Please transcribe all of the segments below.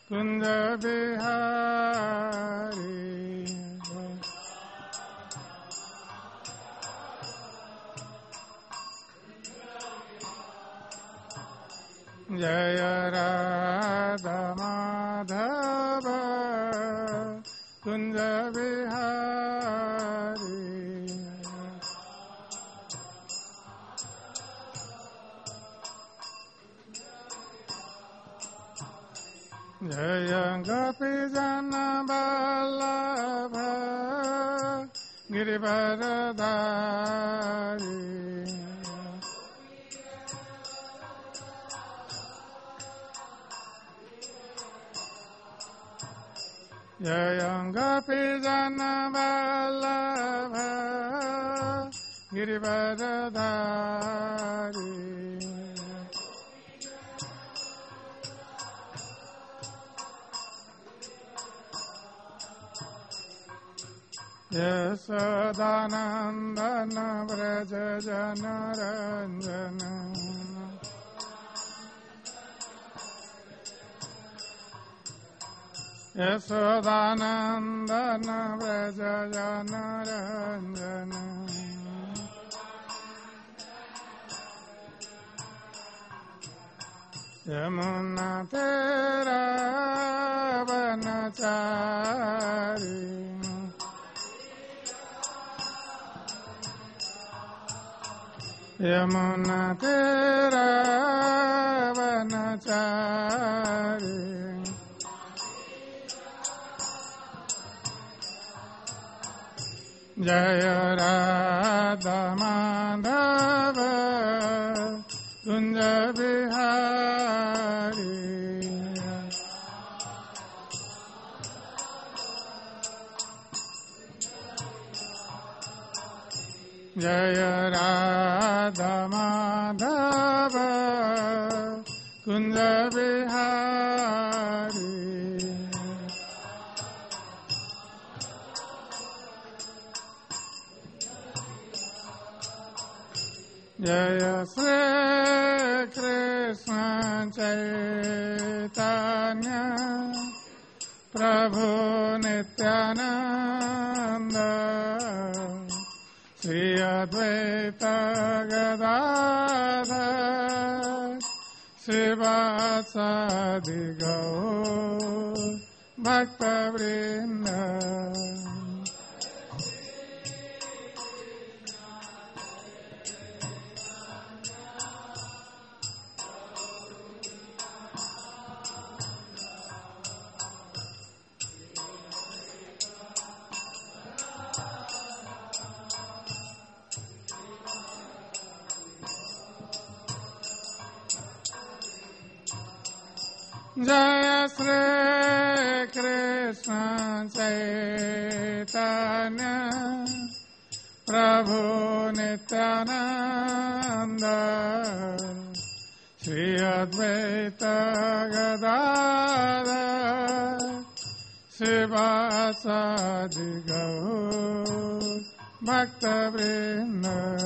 कुंज बिहारी जय राधा माधव कुंज बिहारी जय गोपी जन वल्लभ गिरिवरधारी जय गोपी जन वल्लभ गिरिवरधारी यशोदानंदन व्रज जनरंजन यशोदानंदन व्रज जनरंजन यमुना तेरा वनचारी यमुना तेरा वनचारी जय राधा माधव कुंज बिहारी जय राधा माधव कुंज बिहारी जय श्री कृष्ण चैतन्य प्रभु नित्यानंद श्री अद्वैत गदाधर श्रीवासादि गौर भक्तवृंद जय श्री कृष्ण चैतन्य प्रभु नित्यानंद श्री अद्वैत गदाधर श्रीवासादि गौर भक्तवृंद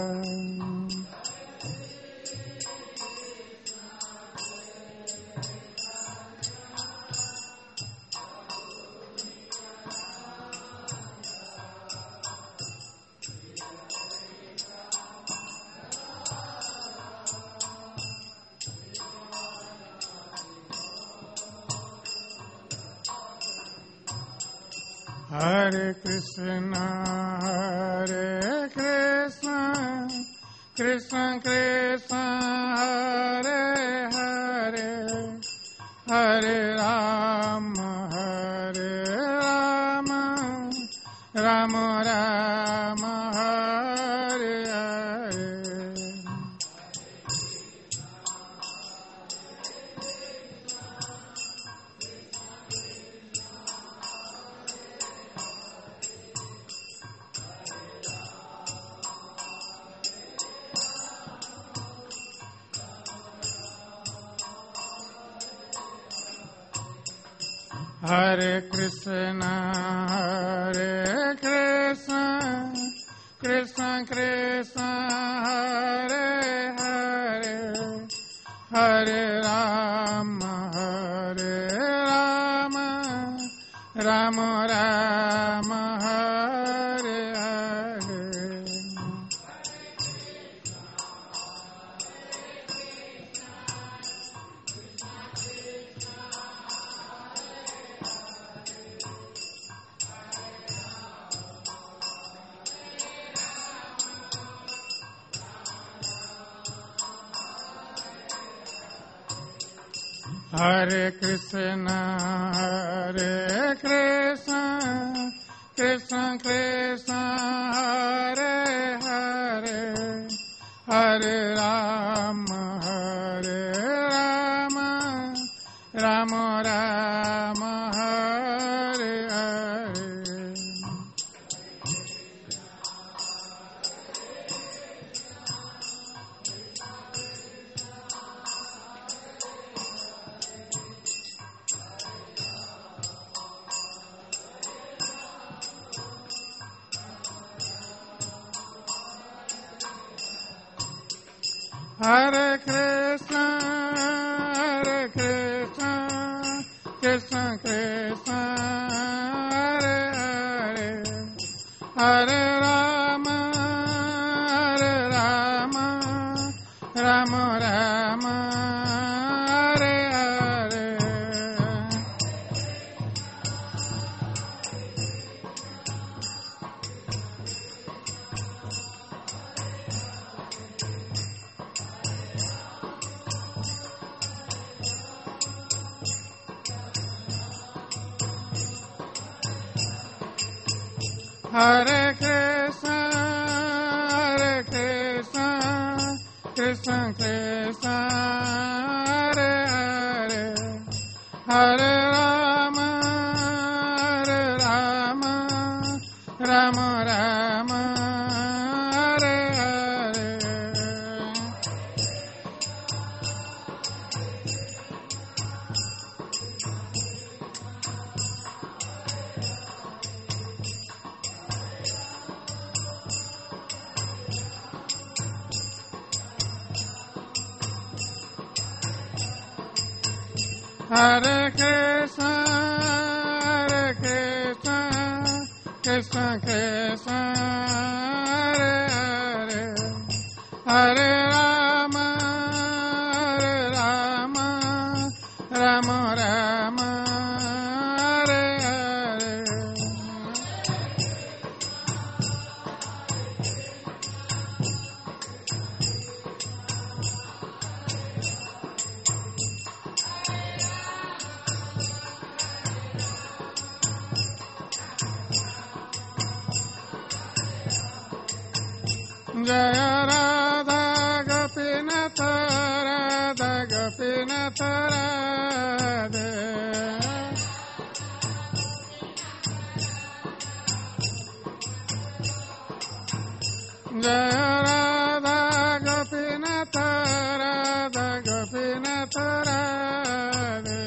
हरे Krishna Krishna Krishna Hare Hare Hare Ram Ram Ram Hare Hare Hare Krishna Krishna Krishna Hare Hare Hare Ram Hare Krishna, Krishna Krishna, Hare Hare, Hare Rama, Rama Rama, Hare Hare. Hare Krishna, Krishna Krishna, Hare Hare, Hare Rama, Rama Rama, Hare Hare. Hare Krishna, Krishna Krishna, Hare Hare, Hare Rama, Rama Rama, Hare Hare. Hare Krishna, Krishna Krishna, Hare Hare, Hare Rama, Rama Rama, Hare Hare. Jaya Radha Gopinath, Radha Gopinath, Radhe. Jaya Radha Gopinath, Radha Gopinath, Radhe.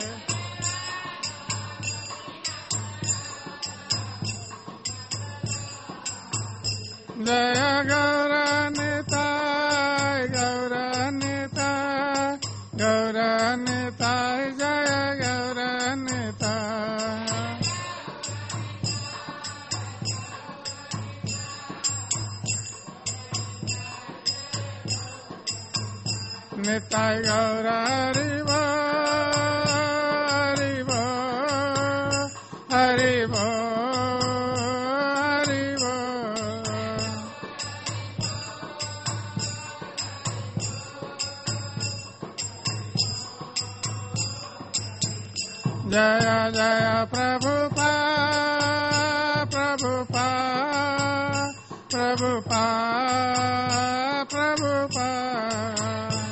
Jaya Gauranitai, Gauranitai, Gauranitai, Jaya Gauranitai. Nitai Gaura Haribo, Haribo, Haribo, Haribo. Jaya Jaya Prabhupada, Prabhupada, Prabhupada, Prabhupada.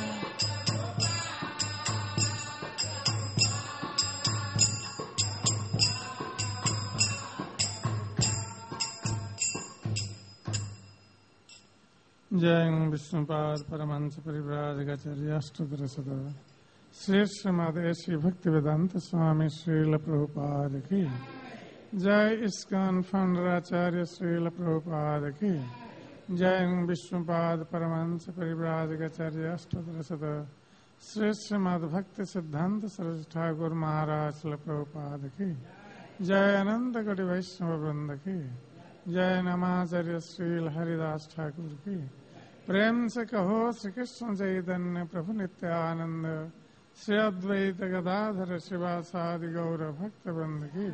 जय विष्णुपाद परमहंस परिव्राजकाचार्य अष्टोत्तर सदा श्रेष्ठ माधव श्री भक्ति वेदांत स्वामी श्रील प्रभुपाद की जय। ISKCON फाउंडराचार्य Srila Prabhupada की जय। विष्णुपाद परमहंस परिव्राजकाचार्य अष्टोत्तर सदा श्रेष्ठ माधव भक्ति सिद्धांत सरस्वती ठाकुर महाराज श्रील प्रभुपाद की जय। अनंत कोटि वैष्णव वृंद की जय। नमाचार्य श्रील हरिदास ठाकुर की प्रेम से कहो श्री कृष्ण चैतन्य प्रभु नित्यानंद श्री अद्वैत गदाधर शिवासादि गौर भक्त वृंद की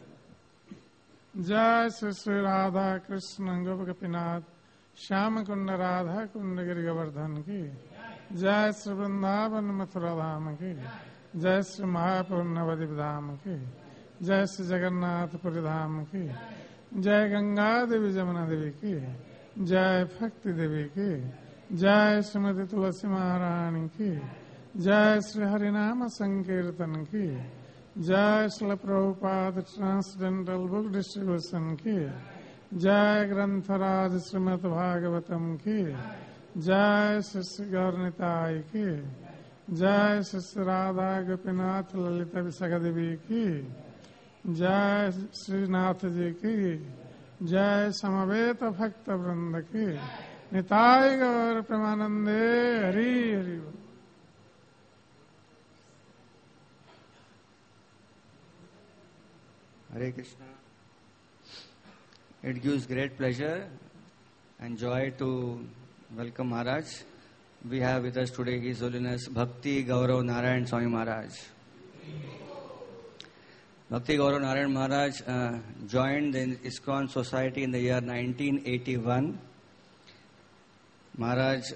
जय। श्री श्री राधा कृष्ण गोप गोपीनाथ श्याम कुंड राधा कुंड गिरि गोवर्धन की जय। श्री वृंदावन मथुरा धाम की जय श्री महापुर नवद्वीप धाम की, जय श्री जगन्नाथपुरी धाम की, जय गंगा देवी जमुना देवी की, जय भक्ति देवी की, जय श्रीमती तुलसी महारानी की, जय श्री हरिनाम संकीर्तन की, जय Shri Prabhupada transcendental book distribution की, जय ग्रंथराज श्रीमद भागवतम की, जय श्री गौरनिताय की, जय श्री राधा गोपीनाथ ललिता विशाखा देवी की, जय श्रीनाथ जी की, जय समवेत भक्त वृंद की, निताय गौर प्रेमानंदे हरि हरि बोल। Hare Krishna. It gives great pleasure and joy to welcome Maharaj. We have with us today His Holiness Bhakti Gaurav Narayan Swami Maharaj. Bhakti Gaurav Narayan Maharaj joined the ISKCON Society in the year 1981. Maharaj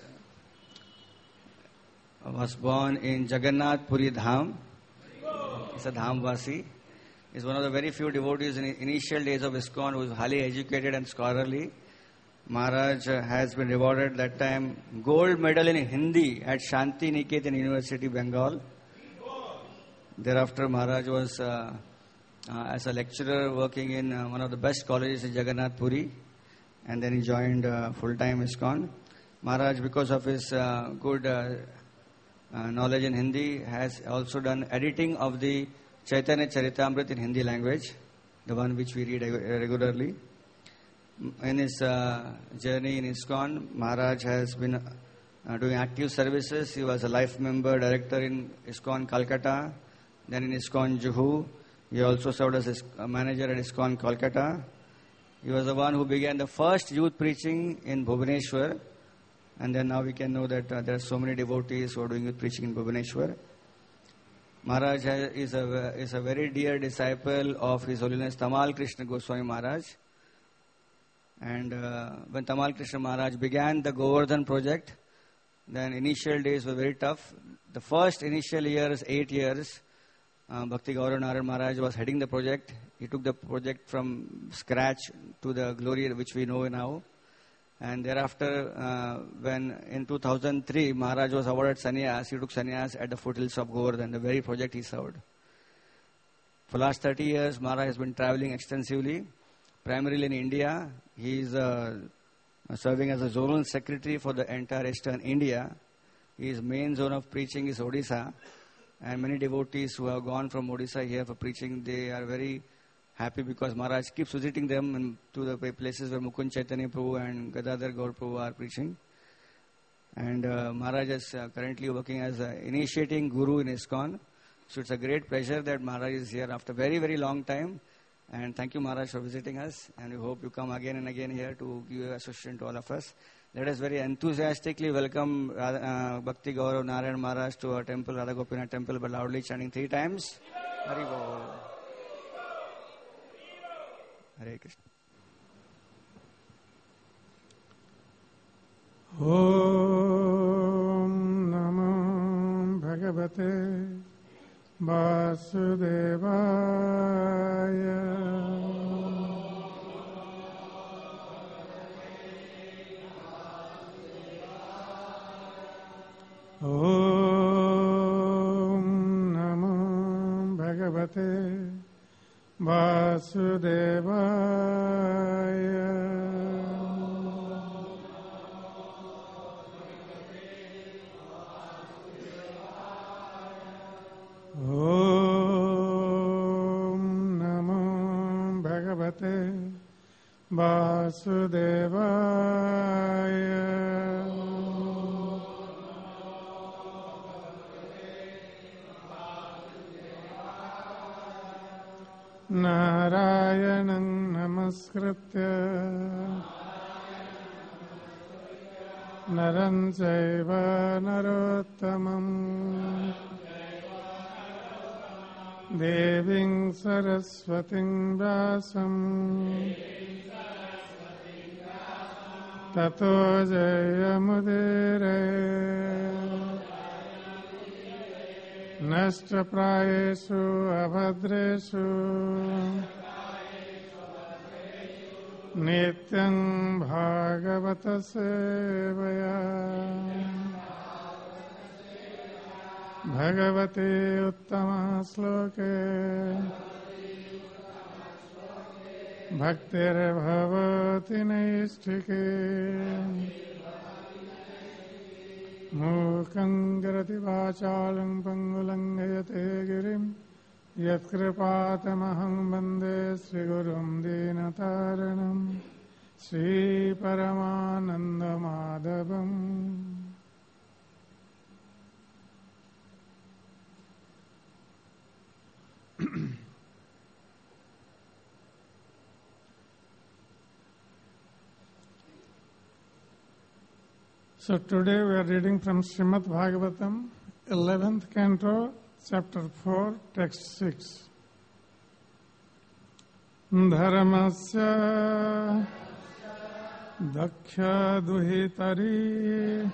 was born in Jagannath Puri Dham. He's a Dhamvasi. Is one of the very few devotees in the initial days of ISKCON who is highly educated and scholarly. Maharaj has been rewarded that time gold medal in Hindi at Shanti Niketan University, Bengal. Thereafter, Maharaj was as a lecturer working in one of the best colleges in Jagannath Puri, and then he joined full-time ISKCON. Maharaj, because of his good knowledge in Hindi, has also done editing of the Chaitanya Charitamrita in Hindi language, the one which we read regularly. In his journey in ISKCON, Maharaj has been doing active services. He was a life member, director in ISKCON Calcutta, then in ISKCON Juhu. He also served as a manager at ISKCON Calcutta. He was the one who began the first youth preaching in Bhubaneswar. And then now we can know that there are so many devotees who are doing youth preaching in Bhubaneswar. Maharaj is a very dear disciple of His Holiness Tamal Krishna Goswami Maharaj. And when Tamal Krishna Maharaj began the Govardhan project, then initial days were very tough. The first initial years, 8 years, Bhakti Gaurav Narayan Maharaj was heading the project. He took the project from scratch to the glory which we know now. And thereafter, when in 2003, Maharaj was awarded sannyas, he took sannyas at the foothills of Govardhan, the very project he served. For the last 30 years, Maharaj has been traveling extensively, primarily in India. He is serving as a zonal secretary for the entire Eastern India. His main zone of preaching is Odisha. And many devotees who have gone from Odisha here for preaching, they are very happy because Maharaj keeps visiting them to the places where Mukund Chaitanya Prabhu and Gadadhar Gaur Prabhu are preaching. And Maharaj is currently working as an initiating guru in ISKCON. So it's a great pleasure that Maharaj is here after a very, very long time. And thank you, Maharaj, for visiting us. And we hope you come again and again here to give association to all of us. Let us very enthusiastically welcome Bhakti Gaurav Narayan Maharaj to our temple, Radha Gopinath temple, but loudly chanting 3 times. Hari Bol. Hare Krishna. Om Namo Bhagavate Vasudevaya. Om Namo Bhagavate Vasudevaya. Om Namo Bhagavate Vasudevaya. Narayanam namaskritya naram chaiva narottamam deving saraswatim vyasam tato jayamudire नष्टप्रायेषु अभद्रेषु नित्यं भागवत सेवया भगवते उत्तमश्लोके भक्तिर्भवति नैष्ठिके मूकं करोति वाचालं पङ्गुलङ्घयते गिरिं यत्कृपातमहं वन्दे श्रीगुरुं दीनतारिणं श्रीपरमानन्दमाधवम्। So today we are reading from Srimad Bhagavatam, 11th canto, chapter 4, text 6. Dharmasya daksha duhitari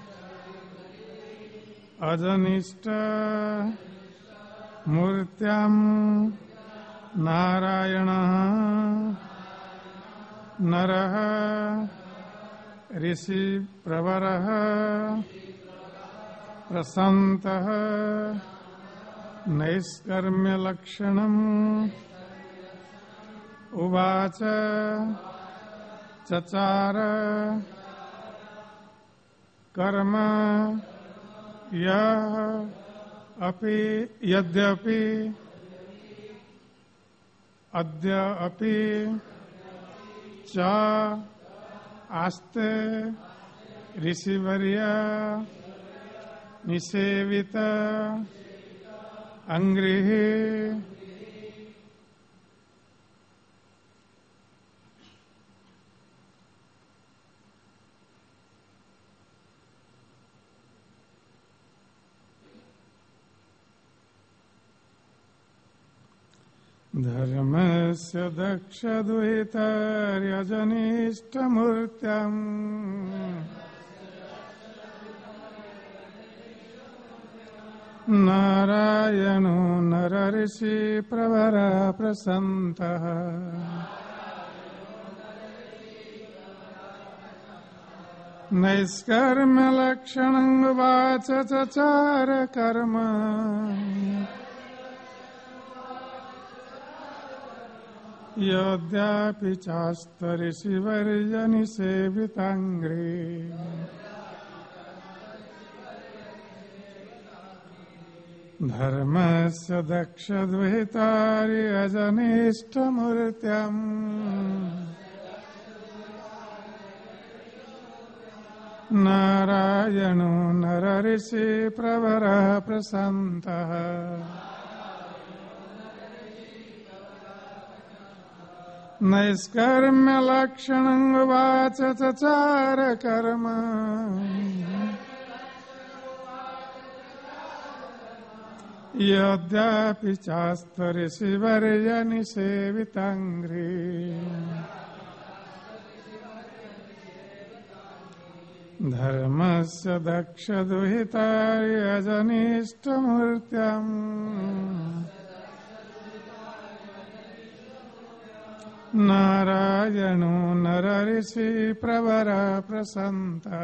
ajanishta murtyam narayana naraha ऋषि प्रवरः प्रसन्तः नैष्कर्म्यलक्षणम् उवाच चचार कर्म यद्यपि अद्य अपि च आस्ते ऋषिवर्य निसेवित अंगृहे धर्मस्य दक्षदुहितर्यजनिष्ठमूर्त्यम् नारायणो नरऋषि प्रवर प्रसन्तः नैष्कर्म्यलक्षणं वाच चचार कर्म यद्यपि चास्तऋषिवर्यनिसेविताङ्घ्रे धर्मस्य दक्षदुहितारि अजनिष्ठमूर्त्यम् नारायणो नरऋषि प्रवरः प्रसन्तः नैष्कर्म्यलक्षणं वाच चचार कर्म यद्यपि चास्तऋषिवर्यनिसेविताङ्घ्रे धर्मस्य दक्षदुहितारि अजनिष्ठमूर्त्यम् नारायणो नरऋषि प्रवर प्रसन्तः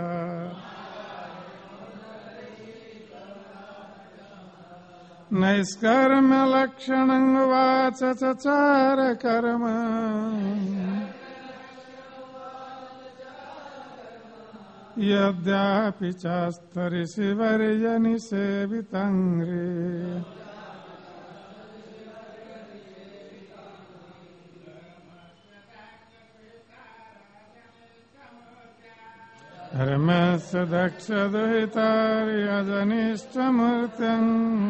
नैष्कर्म्यलक्षणं वाच चचार कर्म यद्यपि चास्तऋषिवर्यनिसेविताङ्घ्रे धर्मस्य दक्षदुहितारि अजनिष्ठमूर्त्यम्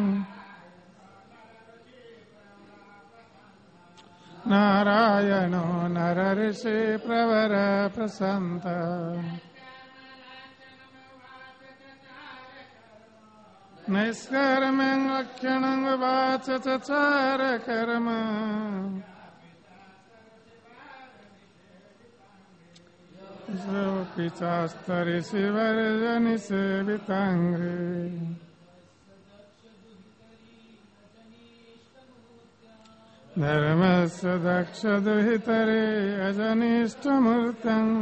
नारायणो नरऋषि प्रवर प्रसन्तः नैष्कर्म्यं लक्षणं वाच चचार कर्म योऽपि चास्तऋषिवर्यनिसेविताङ्घ्रे धर्मस्य दक्षदुहितरे अजनिष्टमूर्तम्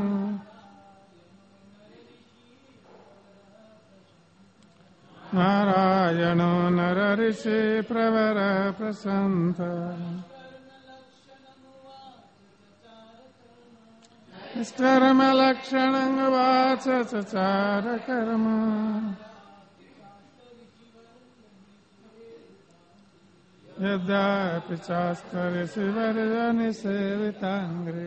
नारायणो नरऋषि प्रवर प्रशान्त निष्कर्मलक्षणं वाच चचार कर्म यद्यपि चास्तरिषिवर्जनि सेविताङ्घ्रि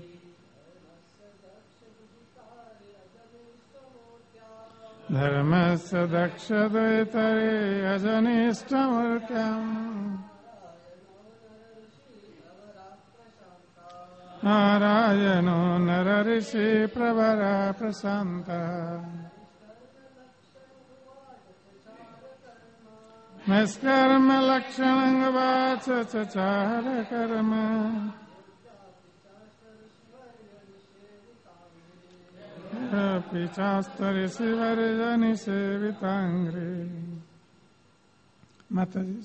धर्मस्य दक्षद्वैतरे अजनिष्टमूर्त्यम् नारायणो नरऋषि प्रवर प्रशान्तः निष्कर्मलक्षणं वाच चचार कर्म अपि चास्तरिषिवर्जनि सेविताङ्घ्रि माताजी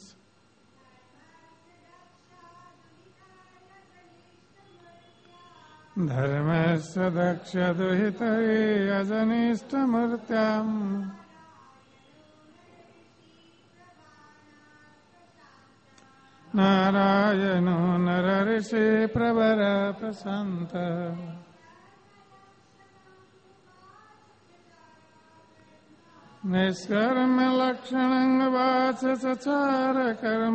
धर्मस्य दक्षदुहितरे अजनिष्टमूर्त्याम् नारायणो नरऋषि प्रवर प्रशान्तः निष्कर्मलक्षणं वाच चचार कर्म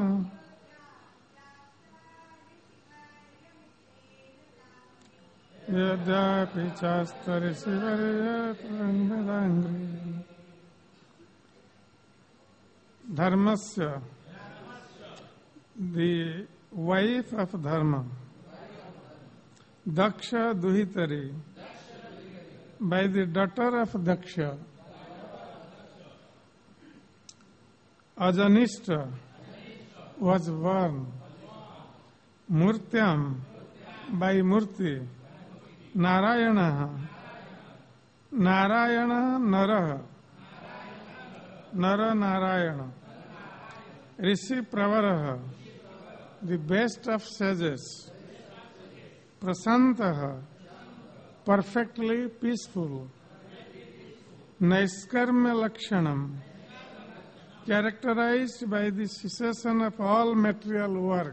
यद्यपि चास्तरिषिवर्जनि धर्मस्य the wife of Dharma, Daksha Duhitari, by the daughter of Daksha, Ajanishta was born, Murtyam, by Murti, Narayana, Narayana Nara, Nara Narayana, Rishi Pravaraha, the best of sages, Prasantaha, perfectly peaceful, Naiskarma Lakshanam, characterized by the cessation of all material work,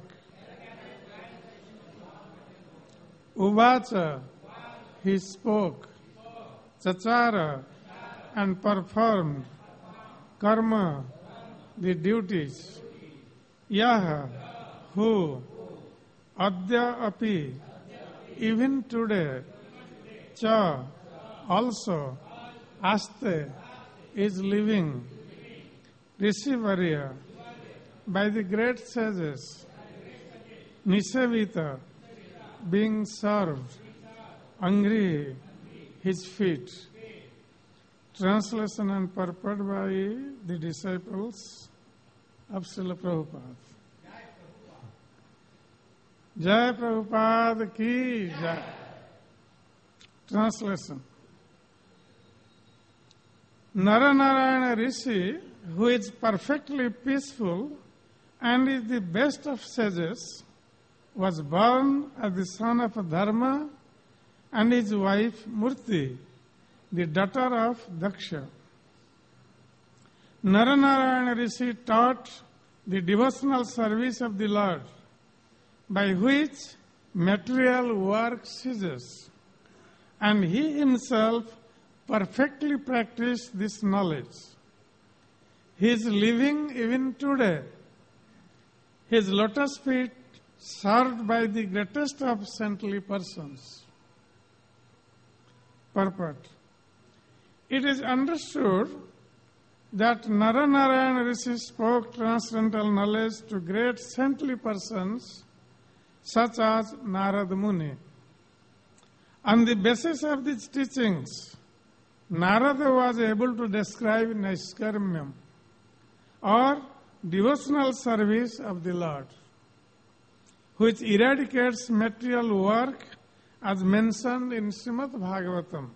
Uvacha, he spoke, Chachara, and performed, Karma, the duties, Yaha, who, Adya api, even today, Cha, also, Aste, is living, Rishivarya, by the great sages, Nisavita, being served, Angri, his feet. Translation and purport by the disciples of Srila Prabhupada. Jai Prabhupada ki Jai. Translation. Naranarayana Rishi, who is perfectly peaceful and is the best of sages, was born as the son of Dharma and his wife Murti, the daughter of Daksha. Naranarayana Rishi taught the devotional service of the Lord, by which material work ceases, and he himself perfectly practiced this knowledge. He is living even today. His lotus feet served by the greatest of saintly persons. Purport. It is understood that Naranarayana Rishi spoke transcendental knowledge to great saintly persons such as Narad Muni. On the basis of these teachings, Narada was able to describe Naiskarmyam, or devotional service of the Lord, which eradicates material work as mentioned in Srimad Bhagavatam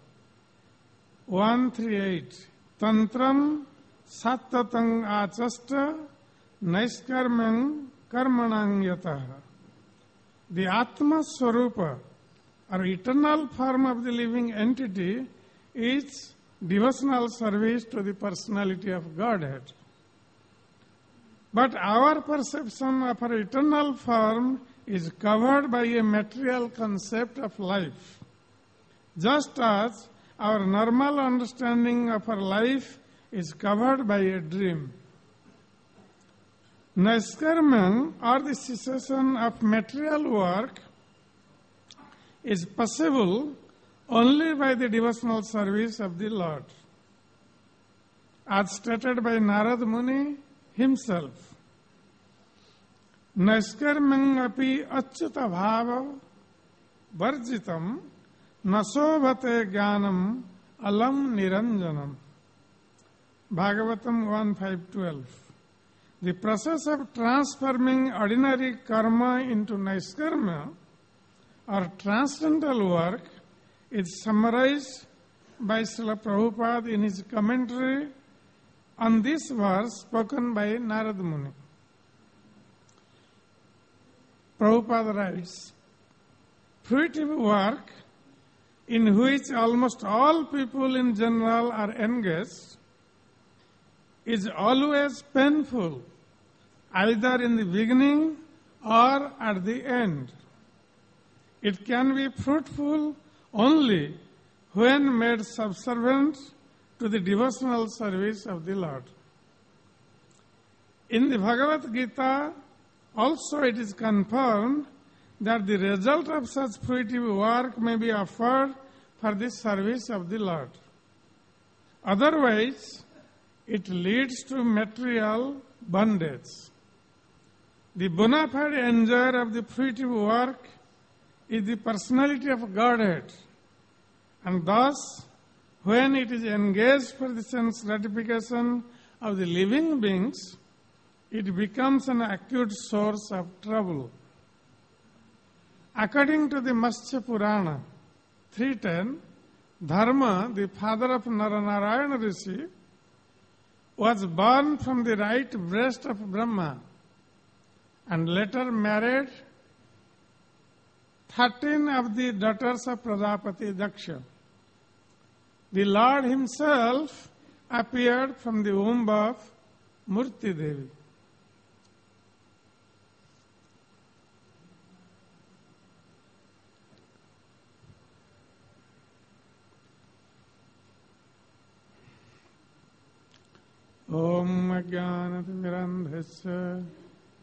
138. Tantram sattatang achasta naiskarmyam karmanang yataha. The Atma Swarupa, or eternal form of the living entity, is devotional service to the personality of Godhead. But our perception of our eternal form is covered by a material concept of life, just as our normal understanding of our life is covered by a dream. Naiskarmam, or the cessation of material work, is possible only by the devotional service of the Lord, as stated by Narad Muni himself. Naiskarmam api achyuta bhava varjitam nasovate jnanam alam niranjanam. Bhagavatam 1.5.12. The process of transforming ordinary karma into naiskarma, or transcendental work, is summarized by Srila Prabhupada in his commentary on this verse spoken by Narad Muni. Prabhupada writes, fruitive work, in which almost all people in general are engaged, is always painful, either in the beginning or at the end. It can be fruitful only when made subservient to the devotional service of the Lord. In the Bhagavad Gita, also it is confirmed that the result of such fruitive work may be offered for the service of the Lord. Otherwise, it leads to material bondage. The bona fide enjoyer of the fruitive work is the personality of Godhead, and thus, when it is engaged for the sense gratification of the living beings, it becomes an acute source of trouble. According to the Matsya Purana 3.10, Dharma, the father of Naranarayana Rishi, was born from the right breast of Brahma and later married 13 of the daughters of Prajapati Daksha. The Lord himself appeared from the womb of Murti Devi. Om Ajnanatimirandhasya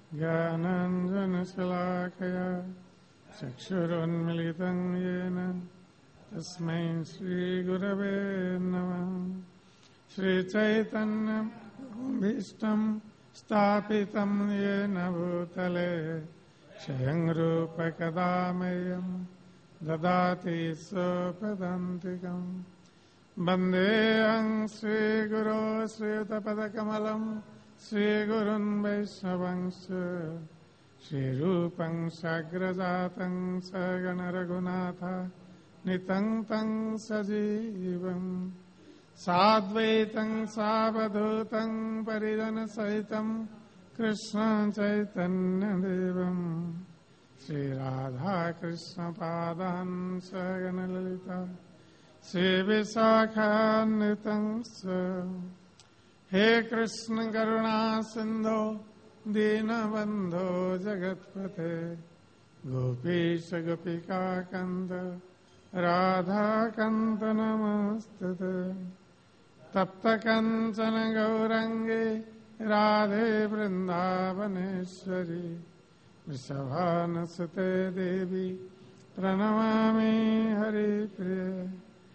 Jnananjanasalakaya Chakshurunmilitam Yena Tasmai Shri Gurave Namah. Shri Chaitanya Bhishtam Stapitam Yena Bhutale Shayang Rupa Kadamayam Dadati Sopadantikam Bandeyang Sri Guru Sri Utapadakamalam Sri Gurun Vaishnavangsya Sri Rupang Sagrajatang Sagana Raghunatha Nitang Tang Sajivam Sadvaitang Savadhutang Paridana Saitam Krishna Chaitanya Devam Sri Radha Krishna Padan Sagana Lalita Sri Visakhanitang Sa. He Krishna Karuna Sindho Dinabandho Jagatpate Gopesha Gopika Kanta Radha Kanta Namastate Tapta Kanchana Gaurange Radhe Vrindavaneshwari Vrishabhanasate Devi Pranamami Hari Priya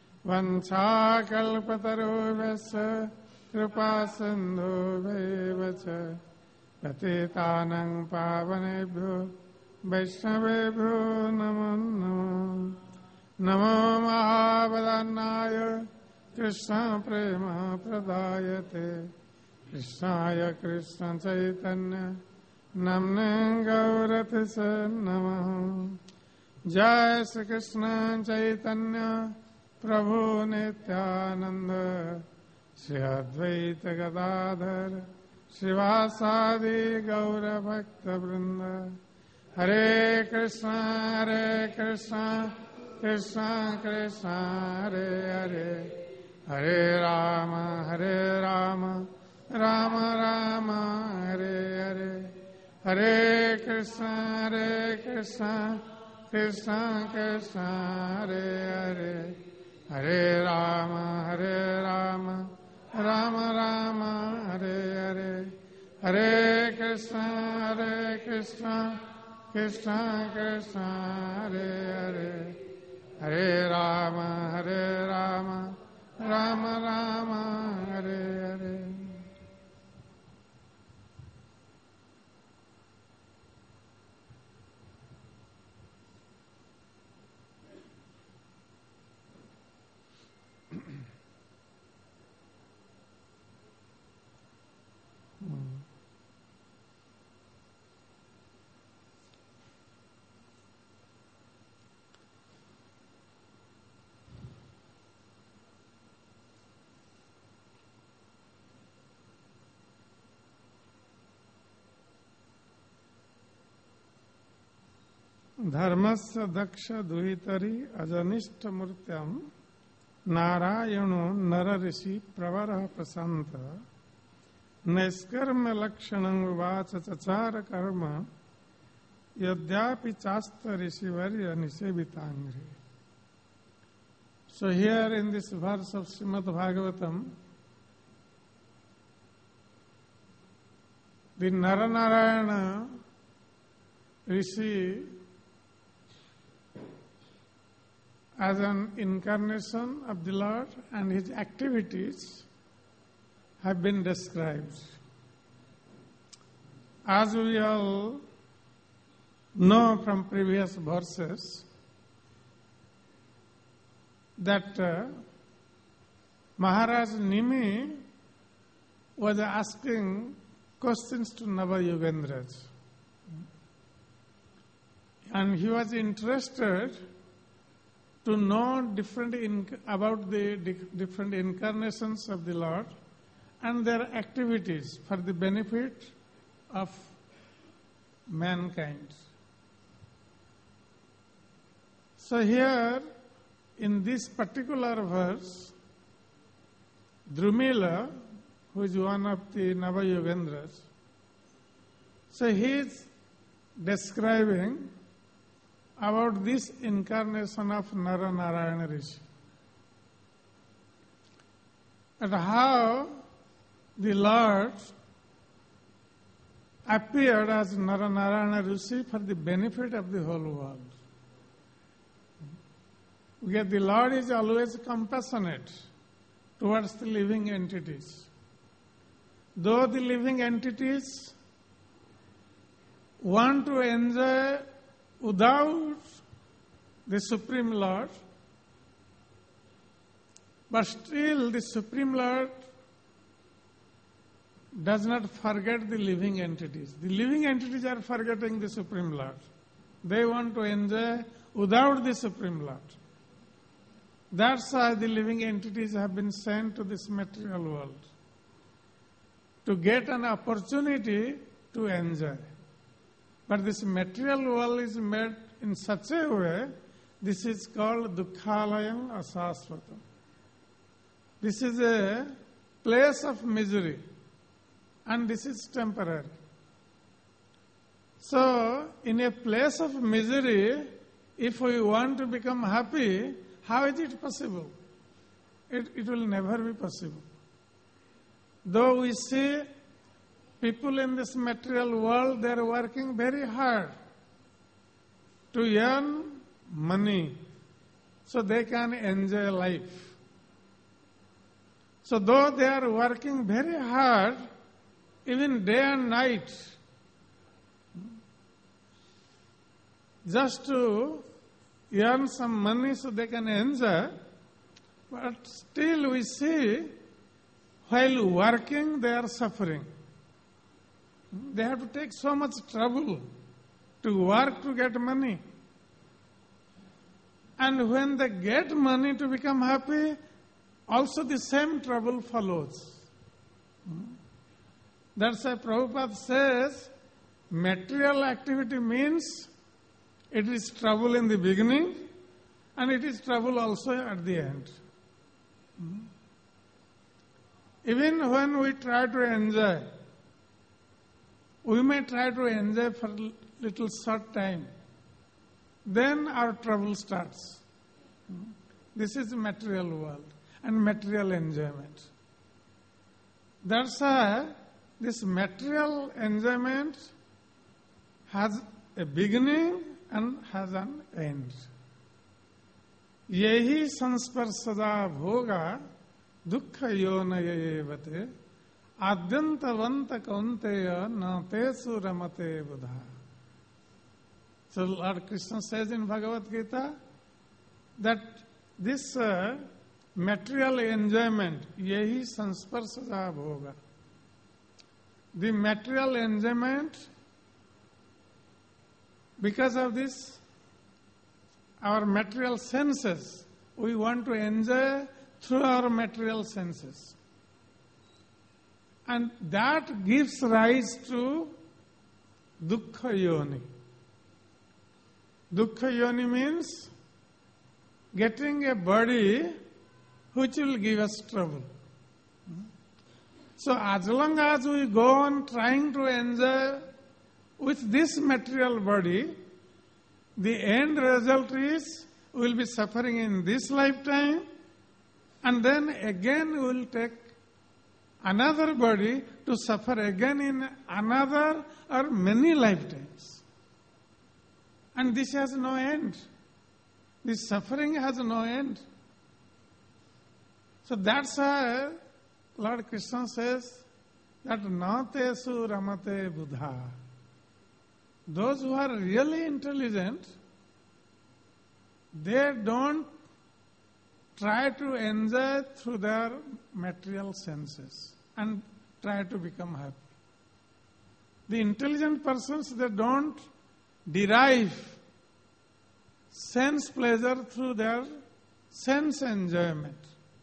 Vanchakalpatarubhyasya Kripa Sindhu Bhevacha Patitanang Pavanebhyo Vaishnavebhyo Namo Namo Namo Mahavadannaya Krishna Prema Pradayate Krishnaya Krishna Chaitanya Namne Gauratisa Namaha. Jai Sri Krishna Chaitanya Prabhu Nityananda Shri Advaita Gadadhar Srivasadi Gaura Bhakta Vrinda. Hare Krishna, Krishna Krishna, Hare Hare, Hare Rama, Rama Rama, Hare Hare, Hare Krishna, Krishna Krishna, Hare Hare, Hare Rama, Rama Rama, Hare Hare, Hare Krishna, Krishna Krishna, Hare Hare, Hare Rama, Rama Rama, Hare Hare. धर्मस्य दक्ष दुहितरी अजनिष्ठ मूर्त्यम नारायणो नर ऋषि प्रवर प्रशांत नैष्कर्म लक्षण watch चचार कर्म यद्यापि चास्त ऋषिवर्य निषेवितांग्रे. So here in this verse of Srimad Bhagavatam, the Naranarayana Rishi, as an incarnation of the Lord, and his activities have been described. As we all know from previous verses, that Maharaj Nimi was asking questions to Navayogendras. And he was interested to know about the different incarnations of the Lord and their activities for the benefit of mankind. So here, in this particular verse, Drumila, who is one of the Navayogendras, so he is describing about this incarnation of Naranarayana Rishi, and how the Lord appeared as Naranarayana Rishi for the benefit of the whole world. Because the Lord is always compassionate towards the living entities. Though the living entities want to enjoy without the Supreme Lord, but still the Supreme Lord does not forget the living entities. The living entities are forgetting the Supreme Lord. They want to enjoy without the Supreme Lord. That's why the living entities have been sent to this material world, to get an opportunity to enjoy. But this material world is made in such a way, this is called Dukkhalayam Asasvatam. This is a place of misery, and this is temporary. So, in a place of misery, if we want to become happy, how is it possible? It will never be possible. Though we see people in this material world, they are working very hard to earn money so they can enjoy life. So though they are working very hard, even day and night, just to earn some money so they can enjoy, but still we see while working they are suffering. They have to take so much trouble to work to get money. And when they get money to become happy, also the same trouble follows. That's why Prabhupada says material activity means it is trouble in the beginning and it is trouble also at the end. Even when we try to enjoy, we may try to enjoy for a little short time. Then our trouble starts. This is the material world and material enjoyment. That's why this material enjoyment has a beginning and has an end. Yehi sansparsada bhoga dukkha yonayevate adyantavanta kaunteya natesu ramate buddha. So Lord Krishna says in Bhagavad Gita that this material enjoyment, yehi sansparsada bhoga, the material enjoyment, because of this, our material senses, we want to enjoy through our material senses. And that gives rise to dukkha yoni. Dukkha yoni means getting a body which will give us trouble. So as long as we go on trying to enjoy with this material body, the end result is we will be suffering in this lifetime, and then again we will take another body to suffer again in another or many lifetimes. And this has no end. This suffering has no end. So that's why Lord Krishna says that natesu ramate buddha. Those who are really intelligent, they don't try to enjoy through their material senses and try to become happy. The intelligent persons, they don't derive sense pleasure through their sense enjoyment.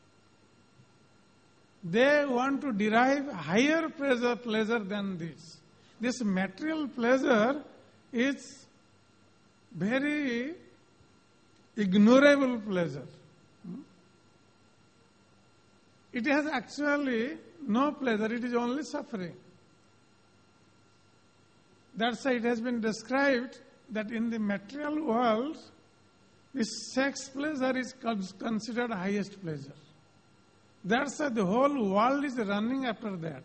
They want to derive higher pleasure than this. This material pleasure is very ignorable pleasure. It has actually no pleasure, it is only suffering. That's why it has been described that in the material world, this sex pleasure is considered highest pleasure. That's why the whole world is running after that.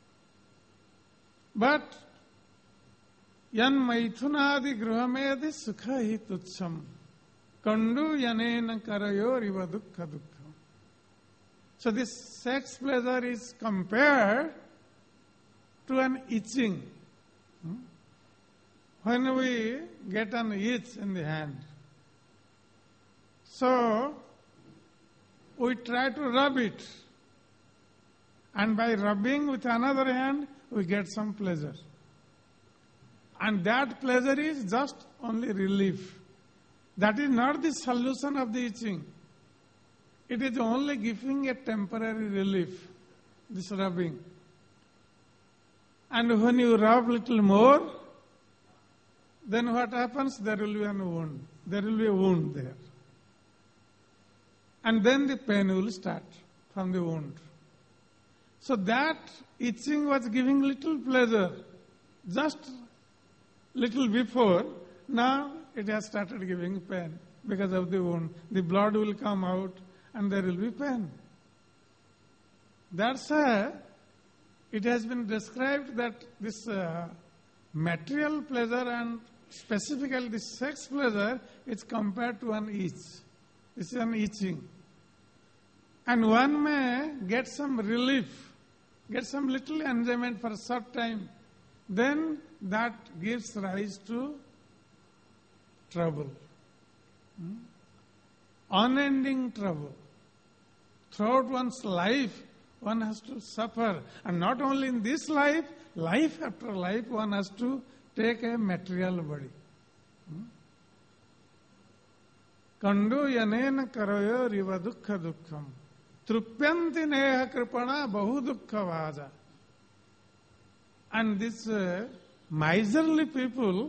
But yan maithunadi gruhamedi sukha hi tutsham kandu yanena karayor iva dukkha dukkha. So this sex pleasure is compared to an itching. When we get an itch in the hand, so we try to rub it, and by rubbing with another hand, we get some pleasure. And that pleasure is just only relief. That is not the solution of the itching. It is only giving a temporary relief, this rubbing. And when you rub little more, then what happens? There will be a wound. There will be a wound there. And then the pain will start from the wound. So that itching was giving little pleasure just little before. Now it has started giving pain because of the wound. The blood will come out and there will be pain. That's why it has been described that this material pleasure and specifically the sex pleasure is compared to an itch. This is an itching. And one may get some relief, get some little enjoyment for a short time. Then that gives rise to trouble. Unending trouble. Throughout one's life, one has to suffer. And not only in this life, life after life, one has to take a material body. Kandu yanena karayo riva dukkha dukkham. Trupyanti neha kripana bahu dukkha vaja. And these miserly people,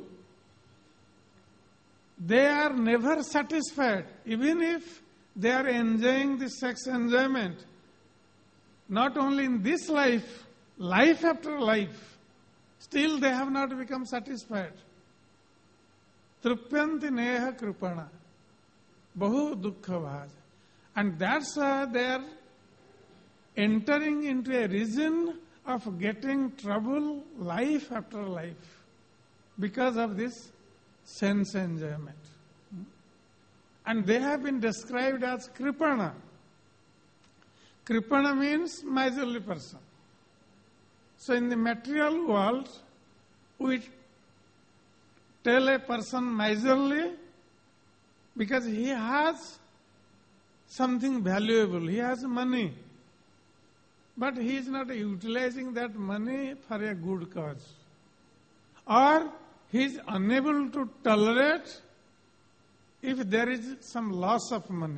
they are never satisfied, even if they are enjoying the sex enjoyment. Not only in this life, life after life, still they have not become satisfied. Trupyanti neha kripana. Bahu dukkha bhaja. And that's why they are entering into a region of getting trouble life after life because of this sense enjoyment. And they have been described as kripana. Kripana means miserly person. So in the material world, we tell a person miserly because he has something valuable, he has money. But he is not utilizing that money for a good cause. Or he is unable to tolerate if there is some loss of money.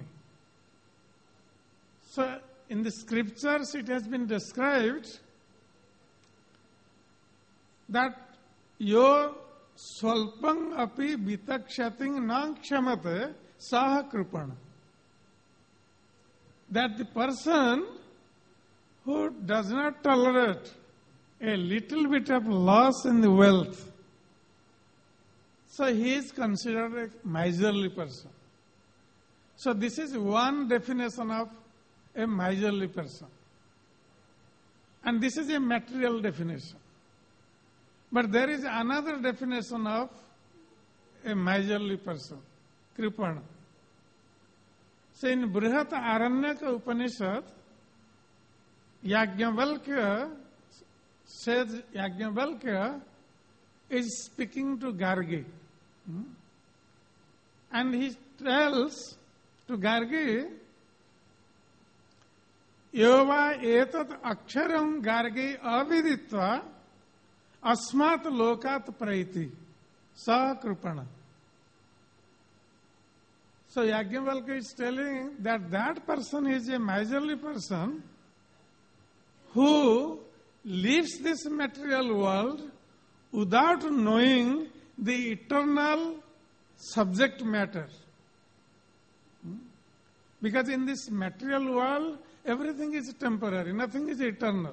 So in the scriptures it has been described that yo swalpang api vitakshating na kshamate saha kripana. That the person who does not tolerate a little bit of loss in the wealth, so he is considered a miserly person. So this is one definition of a miserly person. And this is a material definition. But there is another definition of a miserly person, kripana. So in Brihat Aranyaka Upanishad, Yajnavalkya says, Yajnavalkya is speaking to Gargi. And he tells to Gargi, Yova etat aksharam Gargi aviditva asmat lokat praiti sa kripana. So Yajnavalkya is telling that that person is a miserly person who leaves this material world without knowing the eternal subject matter. Because in this material world, everything is temporary, nothing is eternal.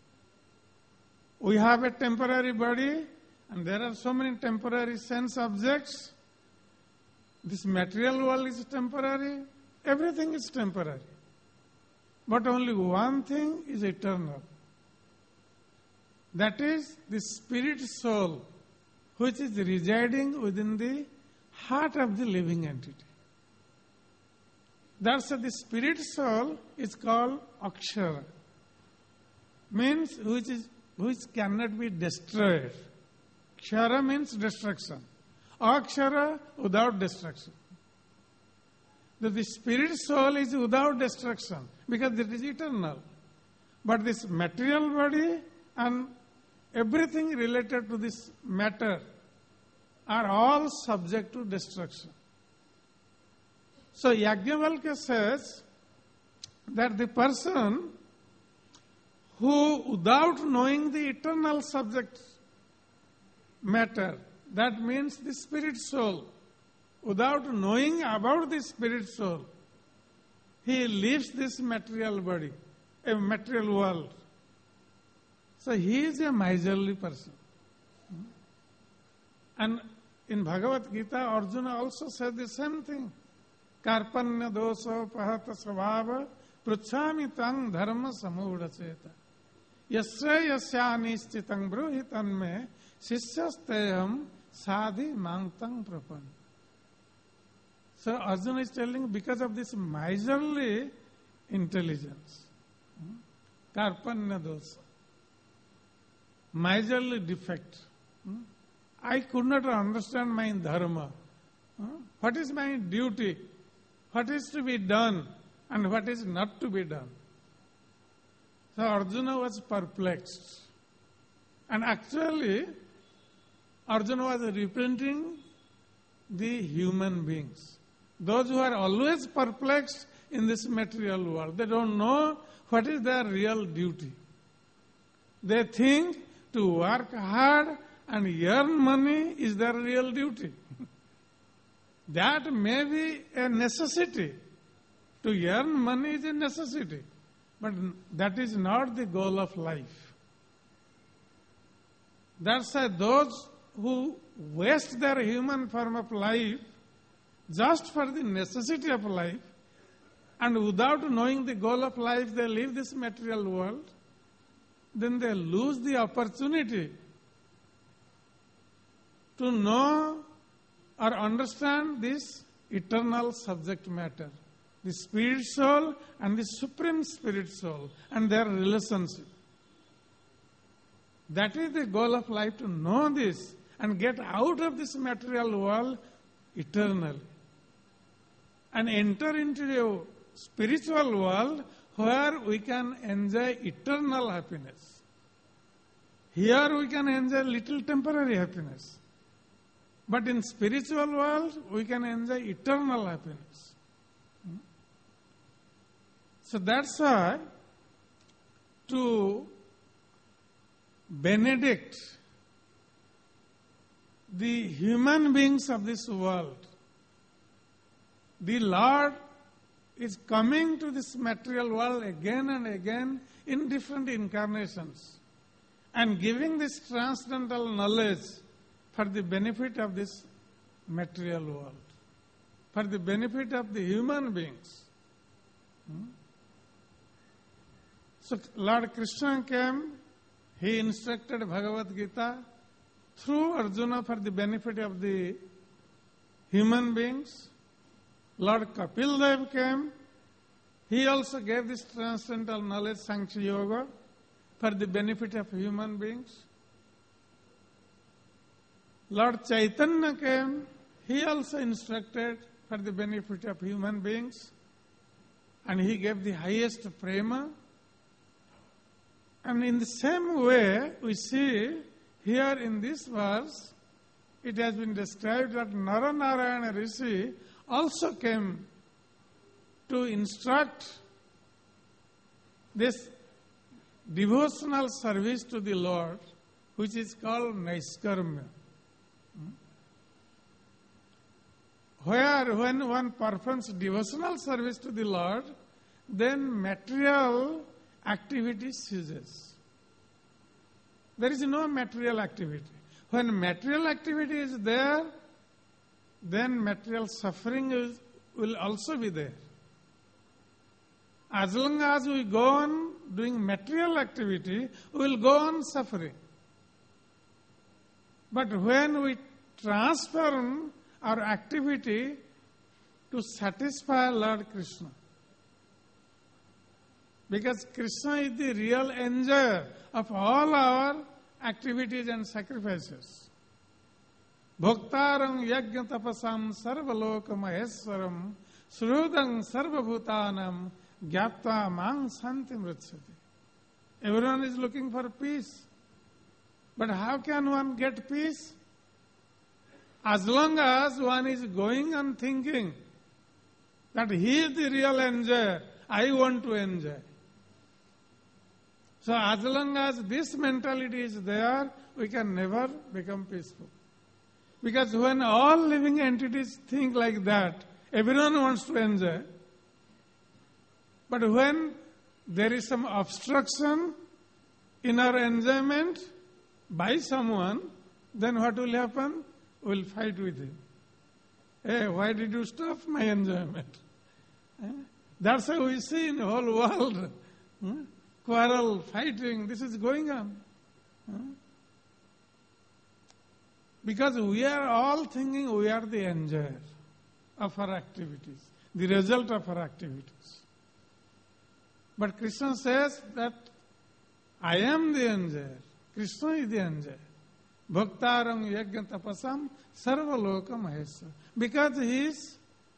We have a temporary body, and there are so many temporary sense objects. This material world is temporary, everything is temporary. But only one thing is eternal. That is the spirit soul, which is residing within the heart of the living entity. That's why the spirit soul is called Akshara. Means which cannot be destroyed. Kshara means destruction. Akshara, without destruction. The spirit soul is without destruction because it is eternal. But this material body and everything related to this matter are all subject to destruction. So Yajnavalkya says that the person who, without knowing the eternal subject matter, that means the spirit soul, without knowing about the spirit soul, he leaves this material body, a material world. So he is a miserly person. And in Bhagavad Gita, Arjuna also said the same thing. Karpanya dosa pahata svabha pruchhami tang dharma samudaceta. Yasra yasyani stitang bruhitan me sishyasteham sadhi mangtang prapan. So Arjuna is telling because of this miserly intelligence, Karpanya dosa, miserly defect, I could not understand my dharma. What is my duty? What is to be done and what is not to be done? So Arjuna was perplexed. And actually, Arjuna was representing the human beings. Those who are always perplexed in this material world. They don't know what is their real duty. They think to work hard and earn money is their real duty. That may be a necessity. To earn money is a necessity. But that is not the goal of life. That's why those who waste their human form of life just for the necessity of life, and without knowing the goal of life, they leave this material world, then they lose the opportunity to know or understand this eternal subject matter, the spirit soul and the supreme spirit soul and their relationship. That is the goal of life, to know this and get out of this material world eternally and enter into a spiritual world where we can enjoy eternal happiness. Here we can enjoy little temporary happiness. But in spiritual world, we can enjoy eternal happiness. So that's why to benedict the human beings of this world, the Lord is coming to this material world again and again in different incarnations and giving this transcendental knowledge for the benefit of this material world, for the benefit of the human beings. So Lord Krishna came, he instructed Bhagavad Gita through Arjuna for the benefit of the human beings. Lord Kapil Dev came, he also gave this transcendental knowledge, Sankhya Yoga, for the benefit of human beings. Lord Chaitanya came, he also instructed for the benefit of human beings, and he gave the highest prema. And in the same way, we see here in this verse, it has been described that Naranarayana Rishi also came to instruct this devotional service to the Lord, which is called Naiskarmya. Where when one performs devotional service to the Lord, then material activity ceases. There is no material activity. When material activity is there, then material suffering will also be there. As long as we go on doing material activity, we will go on suffering. But when we transform our activity to satisfy Lord Krishna, because Krishna is the real enjoyer of all our activities and sacrifices. Bhoktaram yajna tapasam sarvaloka maheswaram shrudam sarvabhutanam gyapta mang santi mritsyati. Everyone is looking for peace. But how can one get peace? As long as one is going on thinking that he is the real enjoyer, I want to enjoy. So as long as this mentality is there, we can never become peaceful. Because when all living entities think like that, everyone wants to enjoy. But when there is some obstruction in our enjoyment by someone, then what will happen? We will fight with him. Hey, why did you stop my enjoyment? That's how we see in the whole world. Quarrel, fighting, this is going on. Because we are all thinking we are the enjoyer of our activities, the result of our activities. But Krishna says that I am the enjoyer. Krishna is the enjoyer. Bhaktaram yajna tapasam sarvaloka maheswara. Because he is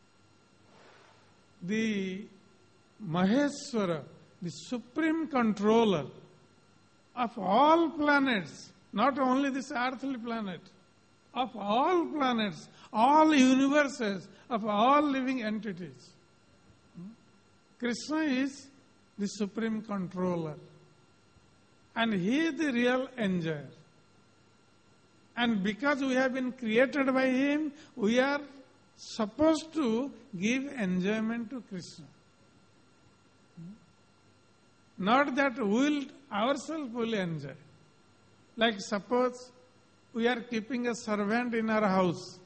the Maheswara, the supreme controller of all planets, not only this earthly planet, of all planets, all universes, of all living entities. Krishna is the supreme controller. And He is the real enjoyer. And because we have been created by Him, we are supposed to give enjoyment to Krishna. Not that we ourselves will enjoy. Like suppose we are keeping a servant in our house.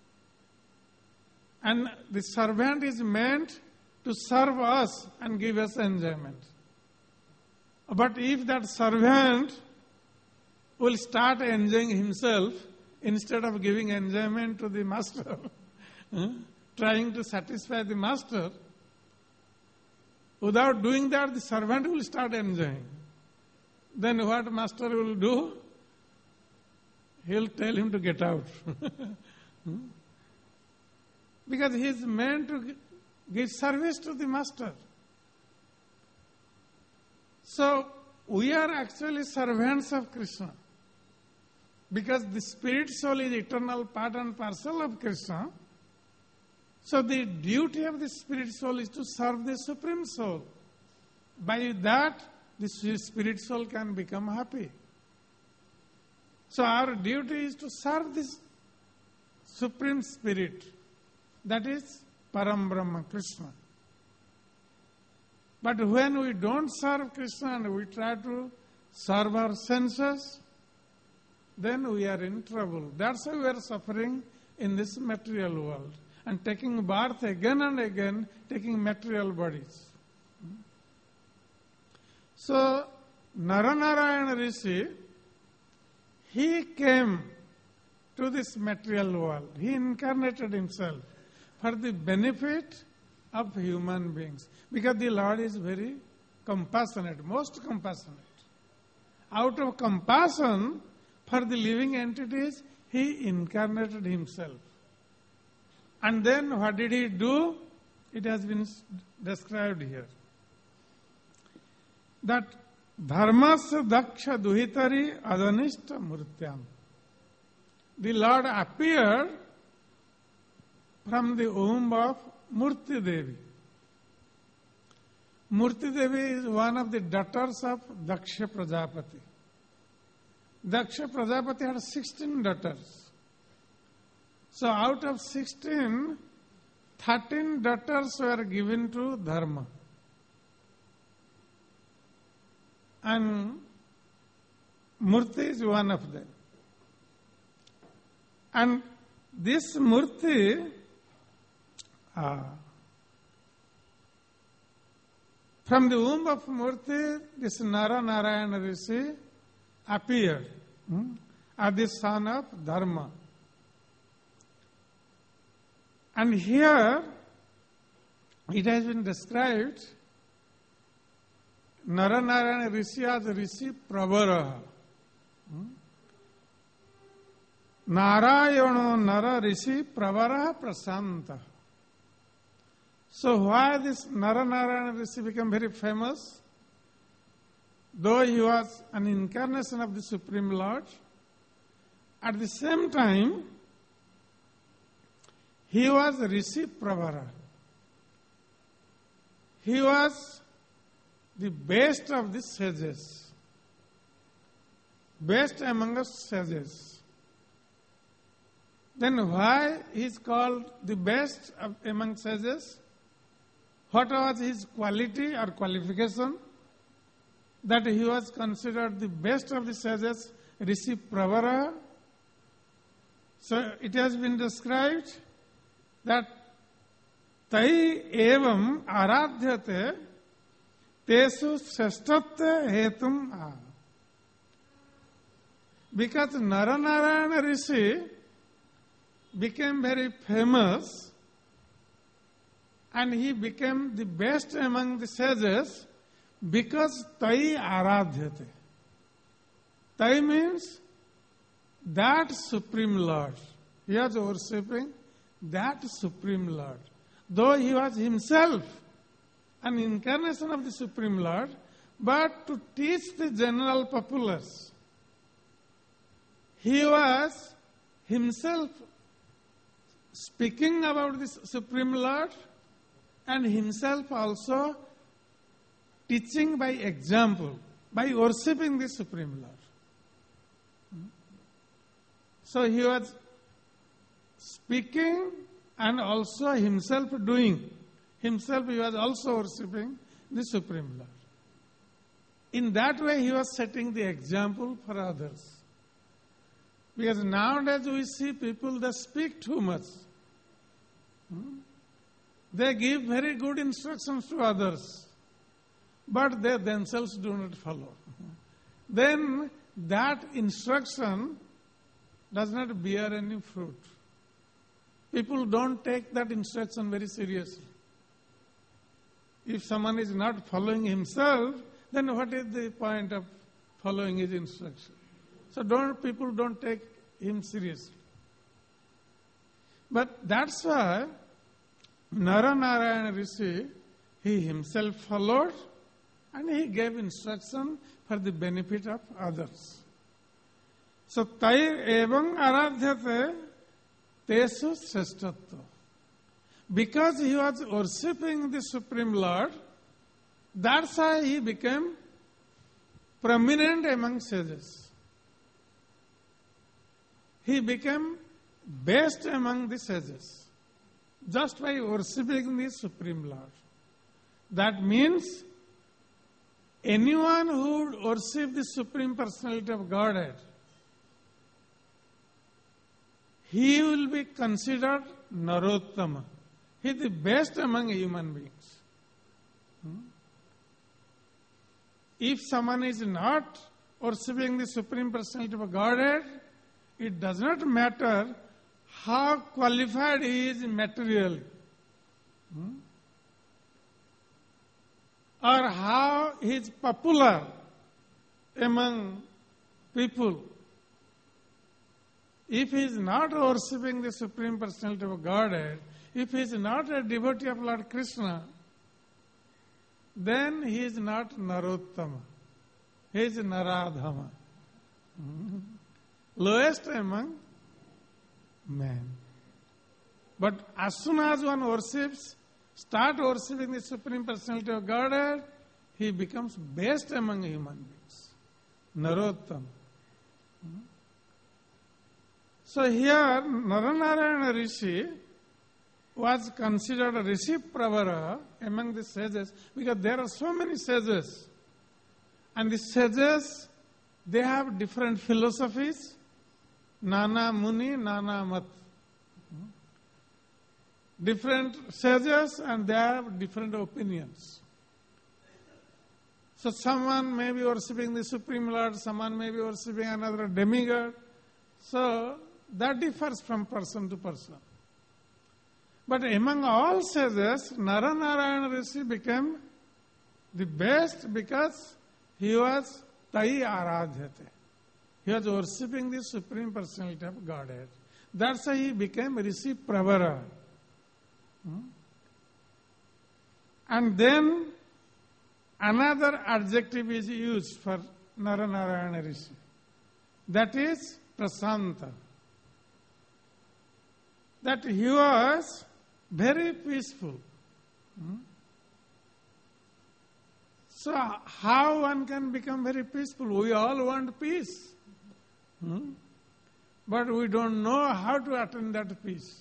And the servant is meant to serve us and give us enjoyment. But if that servant will start enjoying himself instead of giving enjoyment to the master, trying to satisfy the master, without doing that, the servant will start enjoying. Then what master will do? He will tell him to get out. Because he is meant to give service to the master. So, we are actually servants of Krishna. Because the spirit soul is eternal part and parcel of Krishna. So, the duty of the spirit soul is to serve the Supreme Soul. By that, the spirit soul can become happy. So, our duty is to serve this Supreme Spirit. That is Param Brahma, Krishna. But when we don't serve Krishna and we try to serve our senses, then we are in trouble. That's why we are suffering in this material world and taking birth again and again, taking material bodies. So, Naranarayana Rishi, he came to this material world. He incarnated himself for the benefit of human beings. Because the Lord is very compassionate, most compassionate. Out of compassion for the living entities, He incarnated Himself. And then what did He do? It has been described here. That dharmasya daksha duhitari adanishta murtyam. The Lord appeared from the womb of Murti Devi. Murti Devi is one of the daughters of Daksha Prajapati. Daksha Prajapati had 16 daughters. So out of 16, 13 daughters were given to Dharma. And Murti is one of them. And this Murti, from the womb of Murti, this Naranarayana Rishi appeared as the son of Dharma. And here it has been described Naranarayana Rishi as Rishi Pravaraha. Narayano Nara Rishi Pravaraha Prasanta. So why this Naranarayana Rishi became very famous? Though he was an incarnation of the Supreme Lord, at the same time, he was Rishi Pravara. He was the best of the sages, best among the sages. Then why he is called the best among sages? What was his quality or qualification? That he was considered the best of the sages, Rishi Pravara. So it has been described that Tai evam aradhyate tesu shreshtatva hetum. Because Naranarayana Rishi became very famous and he became the best among the sages because Tai aradhyate. Tai means that Supreme Lord. He was worshipping that Supreme Lord. Though he was himself an incarnation of the Supreme Lord, but to teach the general populace, he was himself speaking about the Supreme Lord and himself also teaching by example. by worshipping the Supreme Lord. So he was speaking and also himself doing. Himself he was also worshipping the Supreme Lord. In that way he was setting the example for others. Because nowadays we see people that speak too much. They give very good instructions to others, but they themselves do not follow. Then that instruction does not bear any fruit. People don't take that instruction very seriously. If someone is not following himself, then what is the point of following his instruction? So people don't take him seriously. But that's why Naranarayana Rishi, he himself followed and he gave instruction for the benefit of others. So tair evang aradhyate tesu sreshtatva. Because he was worshipping the Supreme Lord, that's why he became prominent among sages. He became best among the sages just by worshipping the Supreme Lord. That means anyone who would worship the Supreme Personality of Godhead, he will be considered Narottama. He is the best among human beings. If someone is not worshipping the Supreme Personality of Godhead, it does not matter how qualified he is materially, or how he is popular among people. If he is not worshipping the Supreme Personality of Godhead, if he is not a devotee of Lord Krishna, then he is not Narottama. He is Naradhama. Lowest among men. But as soon as one start worshipping the Supreme Personality of Godhead, he becomes best among human beings. Narottama. So here, Naranarayana Rishi was considered a Rishi Pravara among the sages because there are so many sages. And the sages, they have different philosophies. Nana Muni, Nana Mat. Different sages and they have different opinions. So someone may be worshipping the Supreme Lord, someone may be worshipping another demigod. So that differs from person to person. But among all sages, Naranarayana Rishi became the best because he was Tai Aradhyate. He was worshipping the Supreme Personality of Godhead. That's why he became Rishi Pravara. And then another adjective is used for Naranarayana Rishi. That is Prasanta. That he was very peaceful. So how one can become very peaceful? We all want peace. But we don't know how to attain that peace.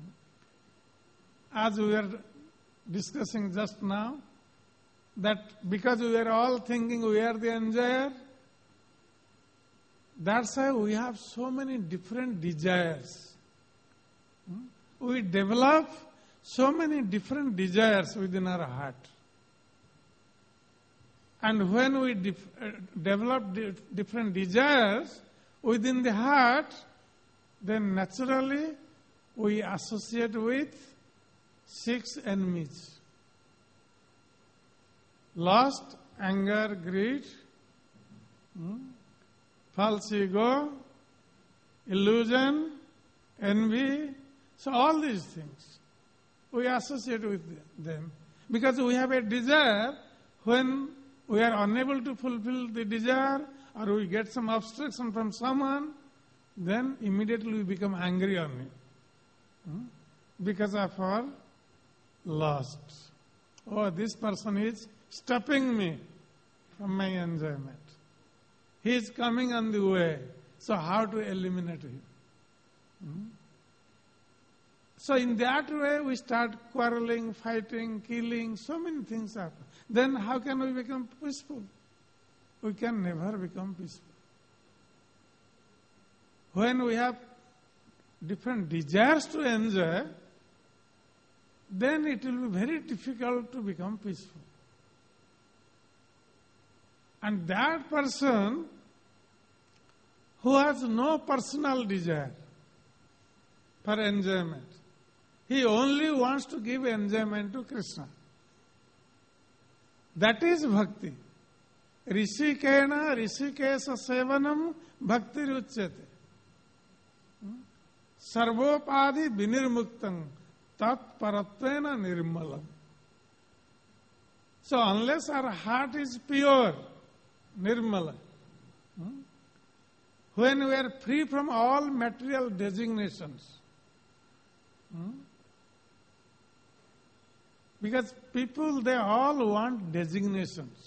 As we were discussing just now, that because we are all thinking we are the enjoyer, that's why we have so many different desires. We develop so many different desires within our heart. And when we develop different desires within the heart, then naturally we associate with 6 enemies. Lust, anger, greed, false ego, illusion, envy. So all these things we associate with them. Because we have a desire, when we are unable to fulfill the desire or we get some obstruction from someone, then immediately we become angry on him. Because of our lust. Oh, this person is stopping me from my enjoyment. He is coming on the way. So how to eliminate him? So in that way we start quarreling, fighting, killing, so many things happen. Then how can we become peaceful? We can never become peaceful. When we have different desires to enjoy, then it will be very difficult to become peaceful. And that person who has no personal desire for enjoyment, he only wants to give enjoyment to Krishna. That is bhakti. Rishikena rishikesa sevanam bhakti ruchyate. Sarvopadi vinirmuktam tat paratvena nirmalam. So unless our heart is pure, nirmala, when we are free from all material designations, because people, they all want designations.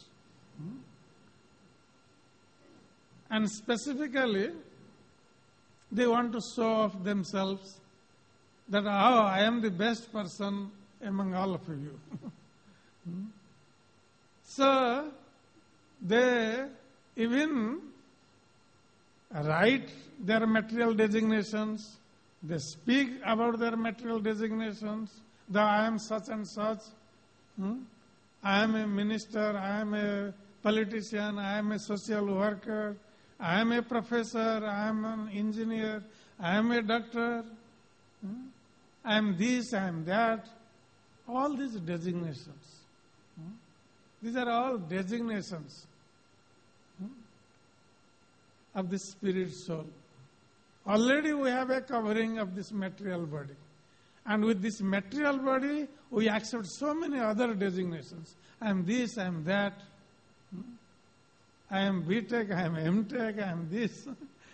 And specifically, they want to show off themselves that, oh, I am the best person among all of you. So, they even write their material designations, they speak about their material designations, that I am such and such, I am a minister, I am a politician, I am a social worker, I am a professor, I am an engineer, I am a doctor, I am this, I am that. All these designations. These are all designations of the spirit soul. Already we have a covering of this material body. And with this material body, we accept so many other designations. I am this, I am that. I am BTech, I am MTech, I am this.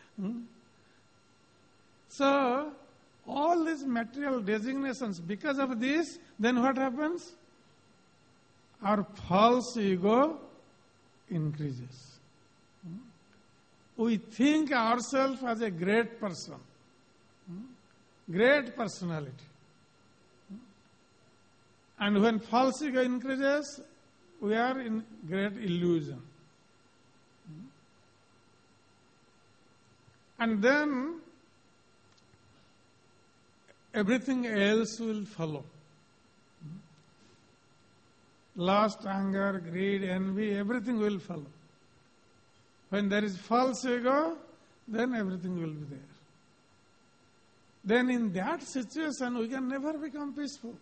So, all these material designations, because of this, then what happens? Our false ego increases. We think ourselves as a great person, great personality. And when false ego increases, we are in great illusion. And then everything else will follow. Lust, anger, greed, envy, everything will follow. When there is false ego, then everything will be there. Then in that situation, we can never become peaceful.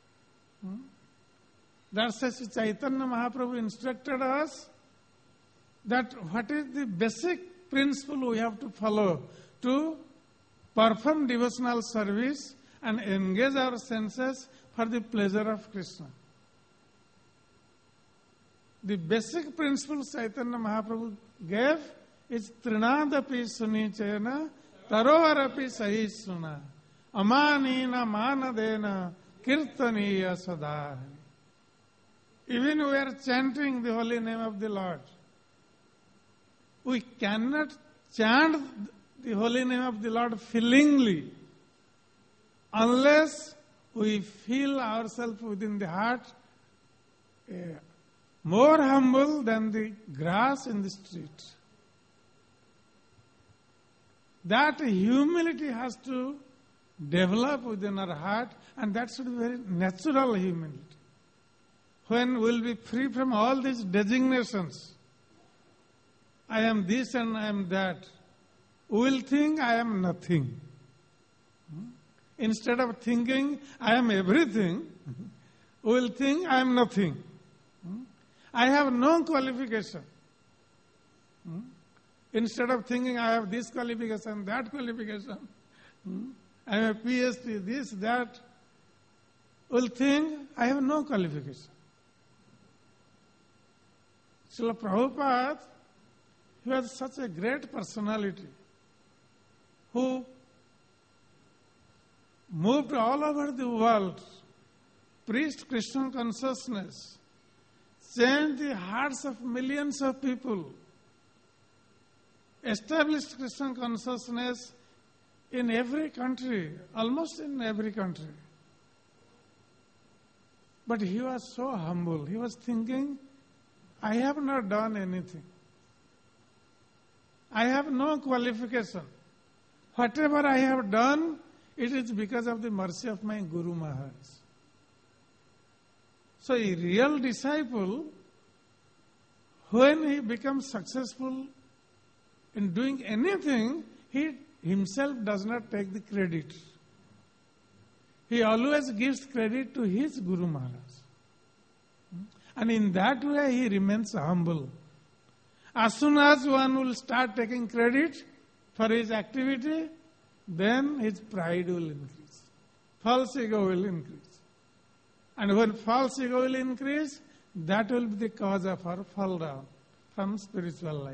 That's why Chaitanya Mahaprabhu instructed us that what is the basic principle we have to follow to perform devotional service and engage our senses for the pleasure of Krishna. The basic principle Chaitanya Mahaprabhu gave is Trinadapi Sunichena Tarovarapi Sahisuna Amanina Manadena Kirtaniya Sadhari. Even we are chanting the holy name of the Lord. We cannot chant the holy name of the Lord feelingly unless we feel ourselves within the heart more humble than the grass in the street. That humility has to develop within our heart, and that should be very natural humility. When we'll be free from all these designations, I am this and I am that, we will think I am nothing. Instead of thinking I am everything, we will think I am nothing. I have no qualification. Instead of thinking I have this qualification, that qualification, I have a PhD, this, that, will think I have no qualification. Srila Prabhupada, he was such a great personality who moved all over the world, preached Krishna consciousness, changed the hearts of millions of people, established Krishna consciousness in every country, almost in every country. But he was so humble. He was thinking, I have not done anything. I have no qualification. Whatever I have done, it is because of the mercy of my Guru Maharaj. So a real disciple, when he becomes successful in doing anything, he himself does not take the credit. He always gives credit to his Guru Maharaj. And in that way he remains humble. As soon as one will start taking credit for his activity, then his pride will increase. False ego will increase. And when false ego will increase, that will be the cause of our fall down from spiritual life.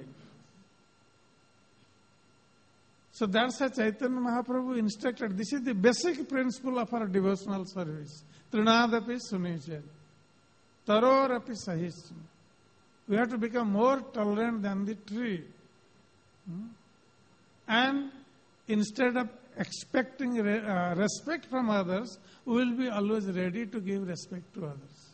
So that's how Chaitanya Mahaprabhu instructed. This is the basic principle of our devotional service. Trinadapi sunichet. Tarorapi sahisma. We have to become more tolerant than the tree. And instead of expecting respect from others, we will be always ready to give respect to others.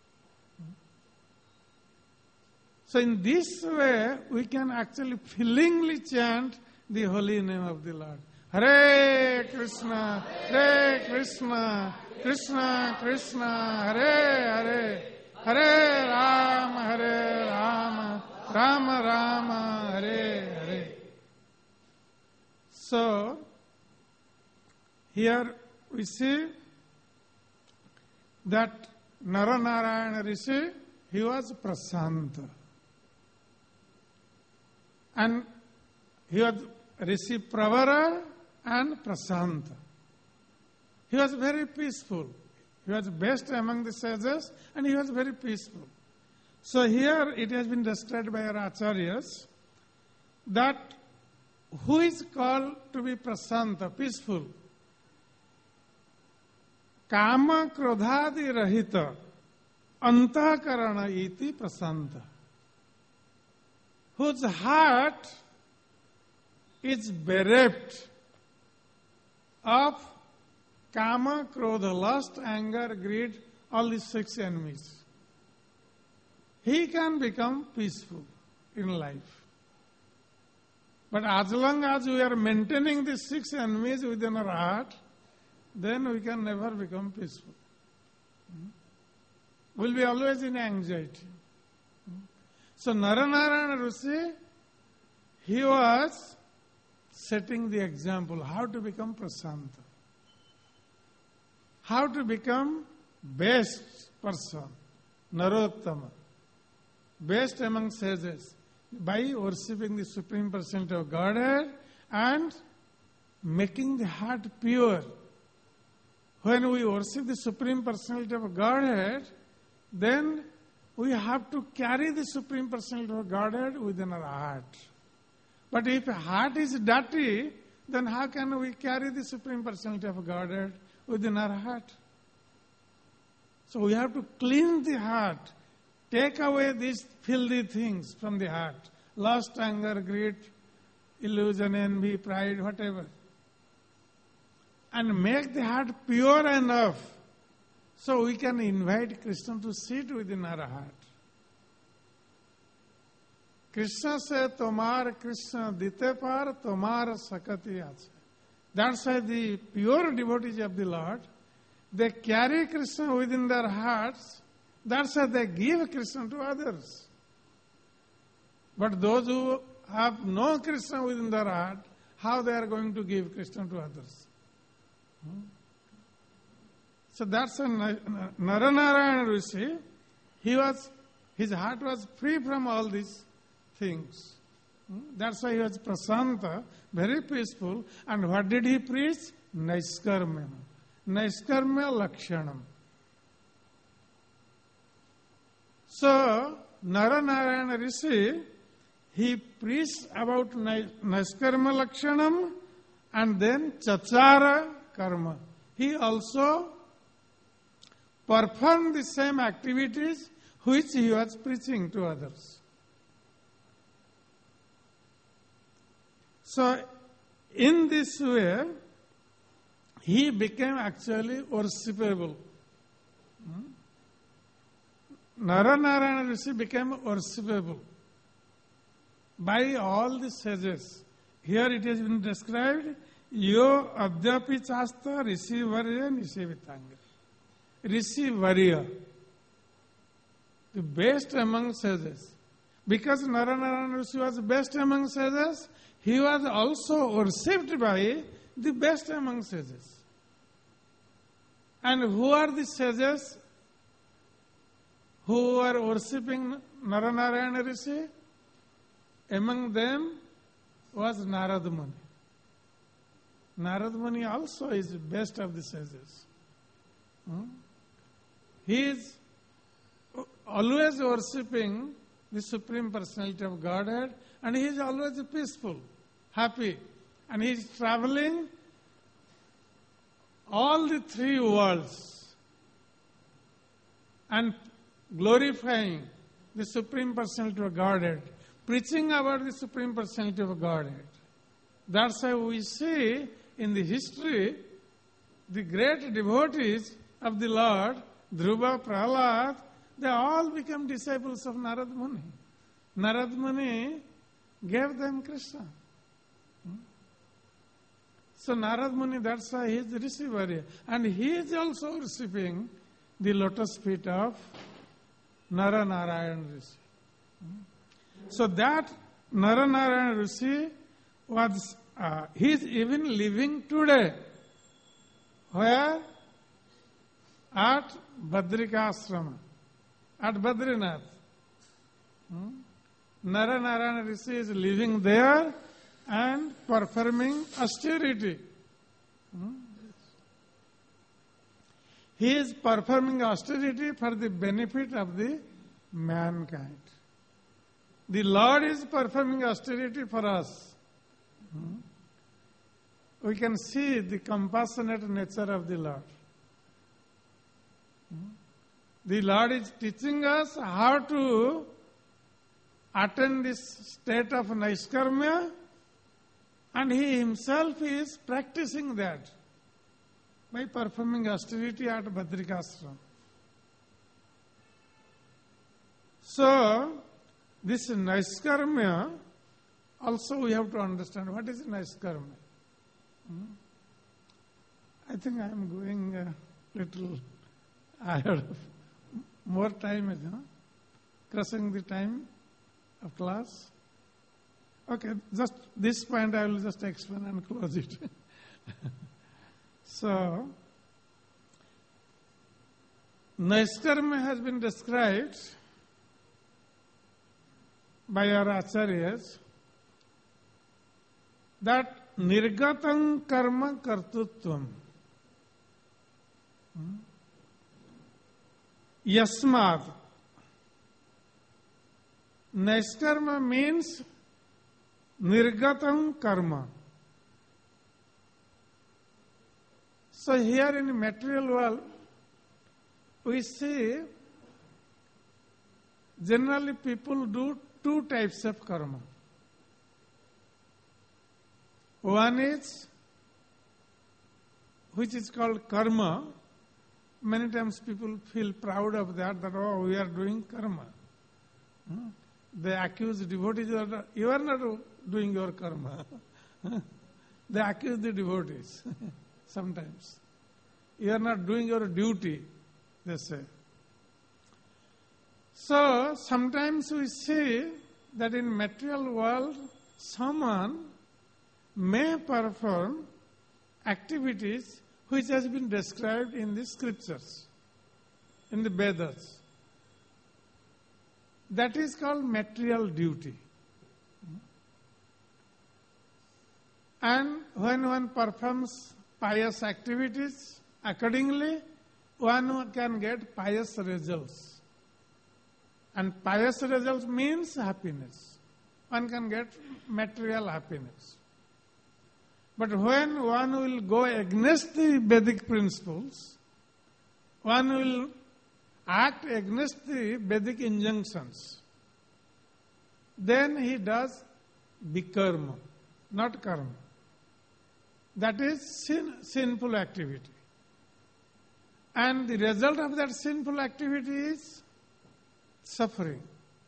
So in this way, we can actually feelingly chant the holy name of the Lord. Hare Krishna, Krishna Krishna, Hare Hare, Hare Rama, Rama Rama, Hare Hare. So, here we see that Naranarayana Rishi, he was Prasanta. And he was Rishi Pravara and Prasanta. He was very peaceful. He was best among the sages and he was very peaceful. So here it has been described by our acharyas that who is called to be Prasanta, peaceful? Kama krodhadi rahita antakarana iti Prasanta. Whose heart is bereft of kama, krodha, lust, anger, greed, all these 6 enemies. He can become peaceful in life. But as long as we are maintaining these 6 enemies within our heart, then we can never become peaceful. We'll be always in anxiety. So Naranarayana Rishi, he was setting the example how to become Prasanta. How to become best person, Narottama, best among sages, by worshipping the Supreme Personality of Godhead and making the heart pure. When we worship the Supreme Personality of Godhead, then we have to carry the Supreme Personality of Godhead within our heart. But if a heart is dirty, then how can we carry the Supreme Personality of Godhead within our heart? So we have to clean the heart, take away these filthy things from the heart. Lust, anger, greed, illusion, envy, pride, whatever. And make the heart pure enough so we can invite Krishna to sit within our heart. Krishna said, Tomar Krishna dite par, tomar sakati ache. That's why the pure devotees of the Lord, they carry Krishna within their hearts. That's why they give Krishna to others. But those who have no Krishna within their heart, how they are going to give Krishna to others? So that's a Naranarayana Rishi. His heart was free from all these things. That's why he was Prasanta, very peaceful. And what did he preach? Naiskarmya. Naiskarmya Lakshanam. So, Naranarayana Rishi, he preached about Naiskarmya Lakshanam and then Chachara Karma. He also performed the same activities which he was preaching to others. So, in this way, he became actually worshipable. Naranarayana Rishi became worshipable by all the sages. Here it has been described, Yo Adyapi Chasta Rishi Varya Nishevitanga. Rishi Varya, the best among sages. Because Naranarayana Rishi was best among sages, he was also worshipped by the best among sages. And who are the sages who are worshipping Naranarayana Rishi? Among them was Narada Muni. Narada Muni also is the best of the sages. He is always worshipping the Supreme Personality of Godhead, and he is always peaceful, happy, and he is traveling all the three worlds and glorifying the Supreme Personality of Godhead, preaching about the Supreme Personality of Godhead. That's why we see in the history the great devotees of the Lord, Dhruva, Prahlad, they all become disciples of Narada Muni. Narada Muni gave them Krishna. So Narada Muni, that's why he is Rishi Varya. And he is also receiving the lotus feet of Naranarayana Rishi. So that Naranarayana Rishi was, he is even living today. Where? At Badrikasrama, at Badrinath. Naranarayana Rishi is living there and performing austerity. He is performing austerity for the benefit of the mankind. The Lord is performing austerity for us. We can see the compassionate nature of the Lord. The Lord is teaching us how to attain this state of Naiskarmya, and He Himself is practicing that by performing austerity at Badrikasrama. So, this Naiskarmya, also we have to understand what is Naiskarmya. I think I am going a little ahead of more time, crossing the time of class. Okay, just this point I will just explain and close it. So, Naiskarmya has been described by our acharyas that nirgatam karma kartutvam yasmad. Naiskarma means nirgatam karma. So here in the material world, we see generally people do two types of karma. One is, which is called karma. Many times people feel proud of that, oh, we are doing karma. They accuse devotees that you are not doing your karma. They accuse the devotees sometimes. You are not doing your duty, they say. So, sometimes we see that in material world, someone may perform activities which has been described in the scriptures, in the Vedas. That is called material duty. And when one performs pious activities, accordingly, one can get pious results. And pious results means happiness. One can get material happiness. But when one will go against the Vedic principles, one will act against the Vedic injunctions, then he does vikarma, not karma. That is sinful activity. And the result of that sinful activity is suffering.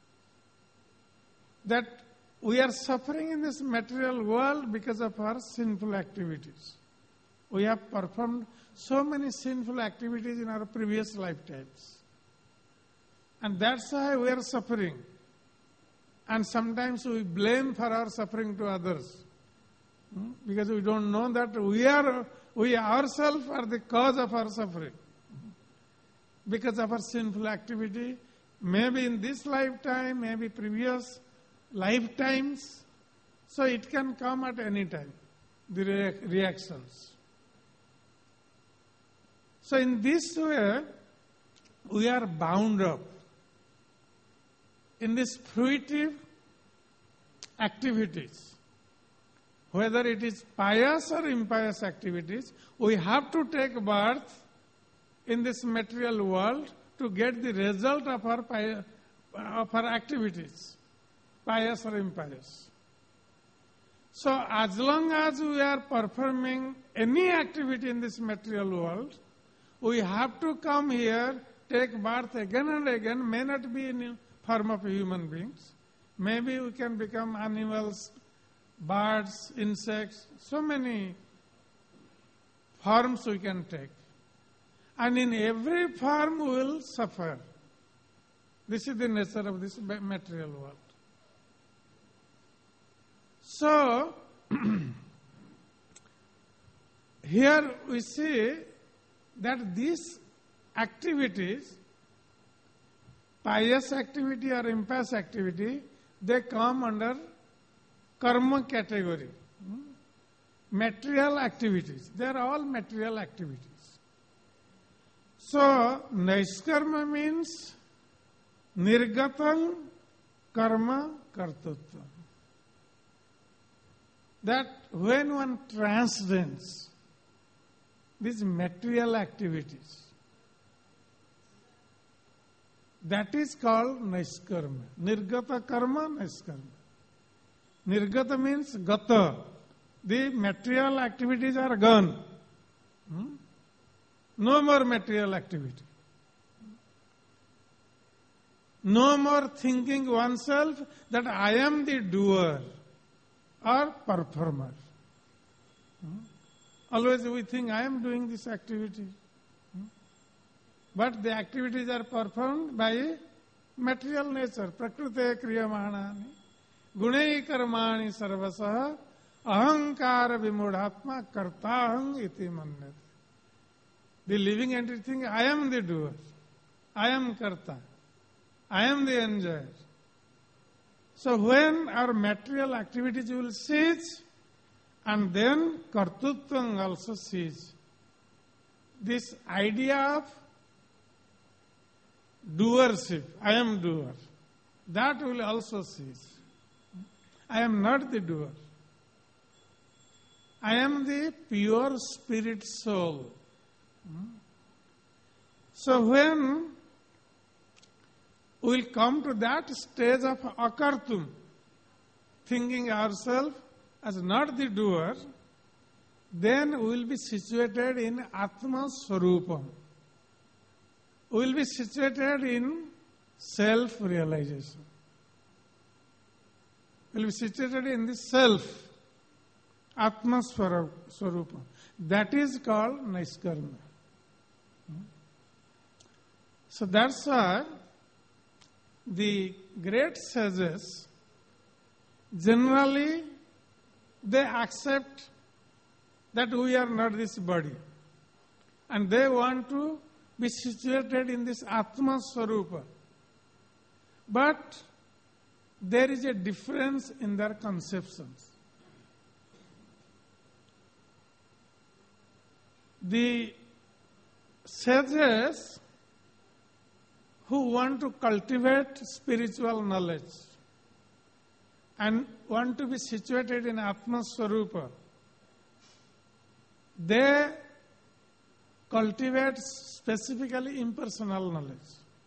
That we are suffering in this material world because of our sinful activities. We have performed so many sinful activities in our previous lifetimes. And that's why we are suffering. And sometimes we blame for our suffering to others. Because we don't know that we ourselves are the cause of our suffering. Because of our sinful activity, maybe in this lifetime, maybe previous lifetimes. So it can come at any time, the reactions. So in this way, we are bound up in these fruitive activities. Whether it is pious or impious activities, we have to take birth in this material world to get the result of our activities, pious or impious. So as long as we are performing any activity in this material world, we have to come here, take birth again and again, may not be in the form of human beings. Maybe we can become animals, birds, insects, so many forms we can take. And in every form we will suffer. This is the nature of this material world. So, here we see that these activities, pious activity or impious activity, they come under karma category. Material activities. They are all material activities. So, naiskarma means nirgatam karma kartutvam. That when one transcends these material activities, that is called naiskarma. Nirgata karma, naiskarma. Nirgata means gata. The material activities are gone. No more material activity. No more thinking oneself that I am the doer or performer. Always we think I am doing this activity. But the activities are performed by material nature. Prakrute kriyamanani gunai karmani sarvasaha ahankara vimudhatma kartahang iti manyate. The living entity thinks, I am the doer, I am karta, I am the enjoyer. So when our material activities will cease, and then kartutvam also cease. This idea of doership, I am doer, that will also cease. I am not the doer. I am the pure spirit soul. So when we will come to that stage of akartum, thinking ourselves as not the doer, then we will be situated in Atma Swarupam. We will be situated in self-realization. We will be situated in the self, Atma Swarupam. That is called naiskarma. So that's why the great sages generally they accept that we are not this body, and they want to be situated in this Atma Swarupa. But there is a difference in their conceptions. The sages who want to cultivate spiritual knowledge and want to be situated in Atma Swarupa, they cultivate specifically impersonal knowledge.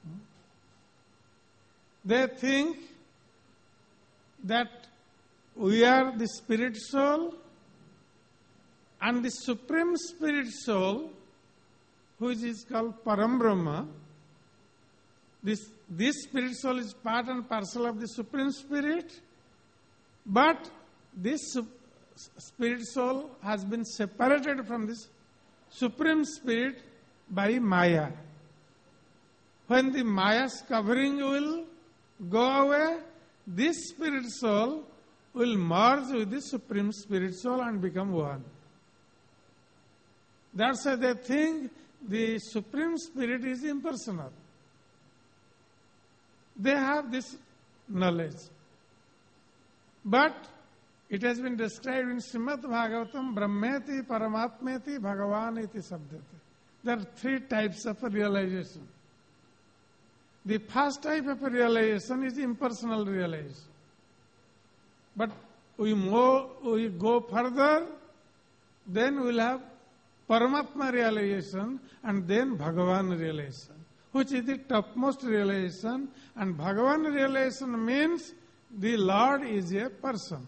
They think that we are the spirit soul, and the supreme spirit soul, which is called Param Brahma, this spirit soul is part and parcel of the supreme spirit, but this spirit soul has been separated from this supreme spirit by Maya. When the Maya's covering will go away, this spirit soul will merge with the supreme spirit soul and become one. That's why they think the supreme spirit is impersonal. They have this knowledge. But it has been described in Srimad Bhagavatam, Brahmeti, Paramatmeti, Bhagavan iti sabdati. There are three types of realization. The first type of realization is impersonal realization. But we go further, then we'll have Paramatma realization and then Bhagavan realization, which is the topmost realization. And Bhagavan realization means the Lord is a person.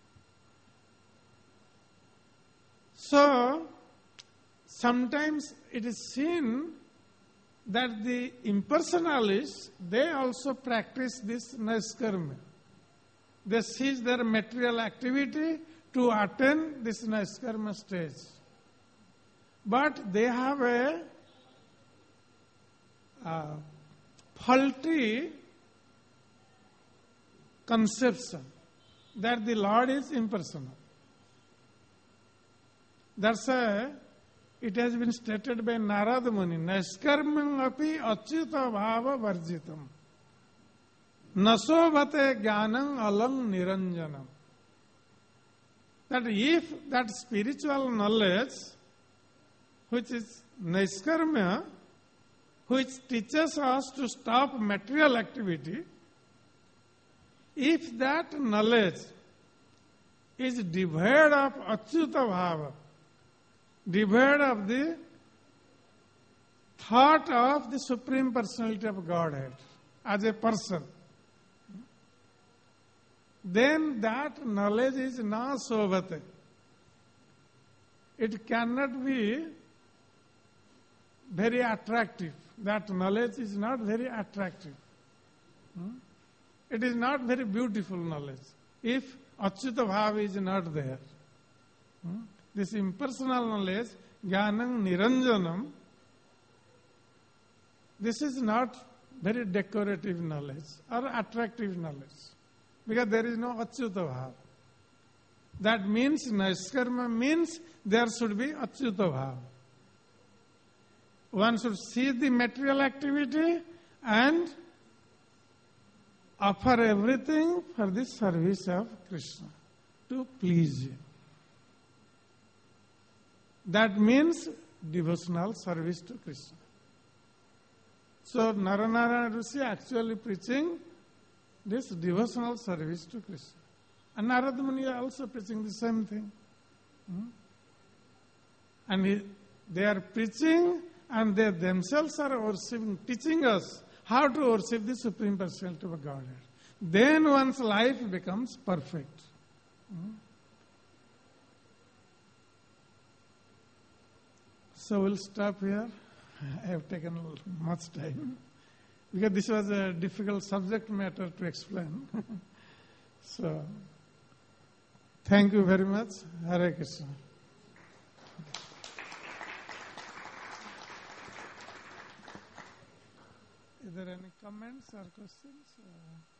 So, sometimes it is seen that the impersonalists, they also practice this Naiskarma. They cease their material activity to attain this Naiskarma stage. But they have a faulty conception that the Lord is impersonal. That's why it has been stated by Narada Muni, Naiskarmam api achyuta bhava varjitam. Nasobhate jnanam alang niranjanam. That if that spiritual knowledge, which is Naiskarma, which teaches us to stop material activity, if that knowledge is devoid of achyuta bhava, devoid of the thought of the Supreme Personality of Godhead as a person, then that knowledge is na sobhate. It cannot be very attractive. That knowledge is not very attractive. It is not very beautiful knowledge if achyuta bhava is not there. This impersonal knowledge, jnanam niranjanam, this is not very decorative knowledge or attractive knowledge, because there is no achyuta bhava. That means Naiskarma means there should be achyuta bhava. One should see the material activity and offer everything for the service of Krishna, to please Him. That means devotional service to Krishna. So Naranarayana Rishi actually preaching this devotional service to Krishna. And Narada Muni also preaching the same thing. And they are preaching and they themselves are worshiping, teaching us how to worship the Supreme Personality of Godhead. Then one's life becomes perfect. So we'll stop here. I have taken much time because this was a difficult subject matter to explain. So, thank you very much. Hare Krishna. Is there any comments or questions?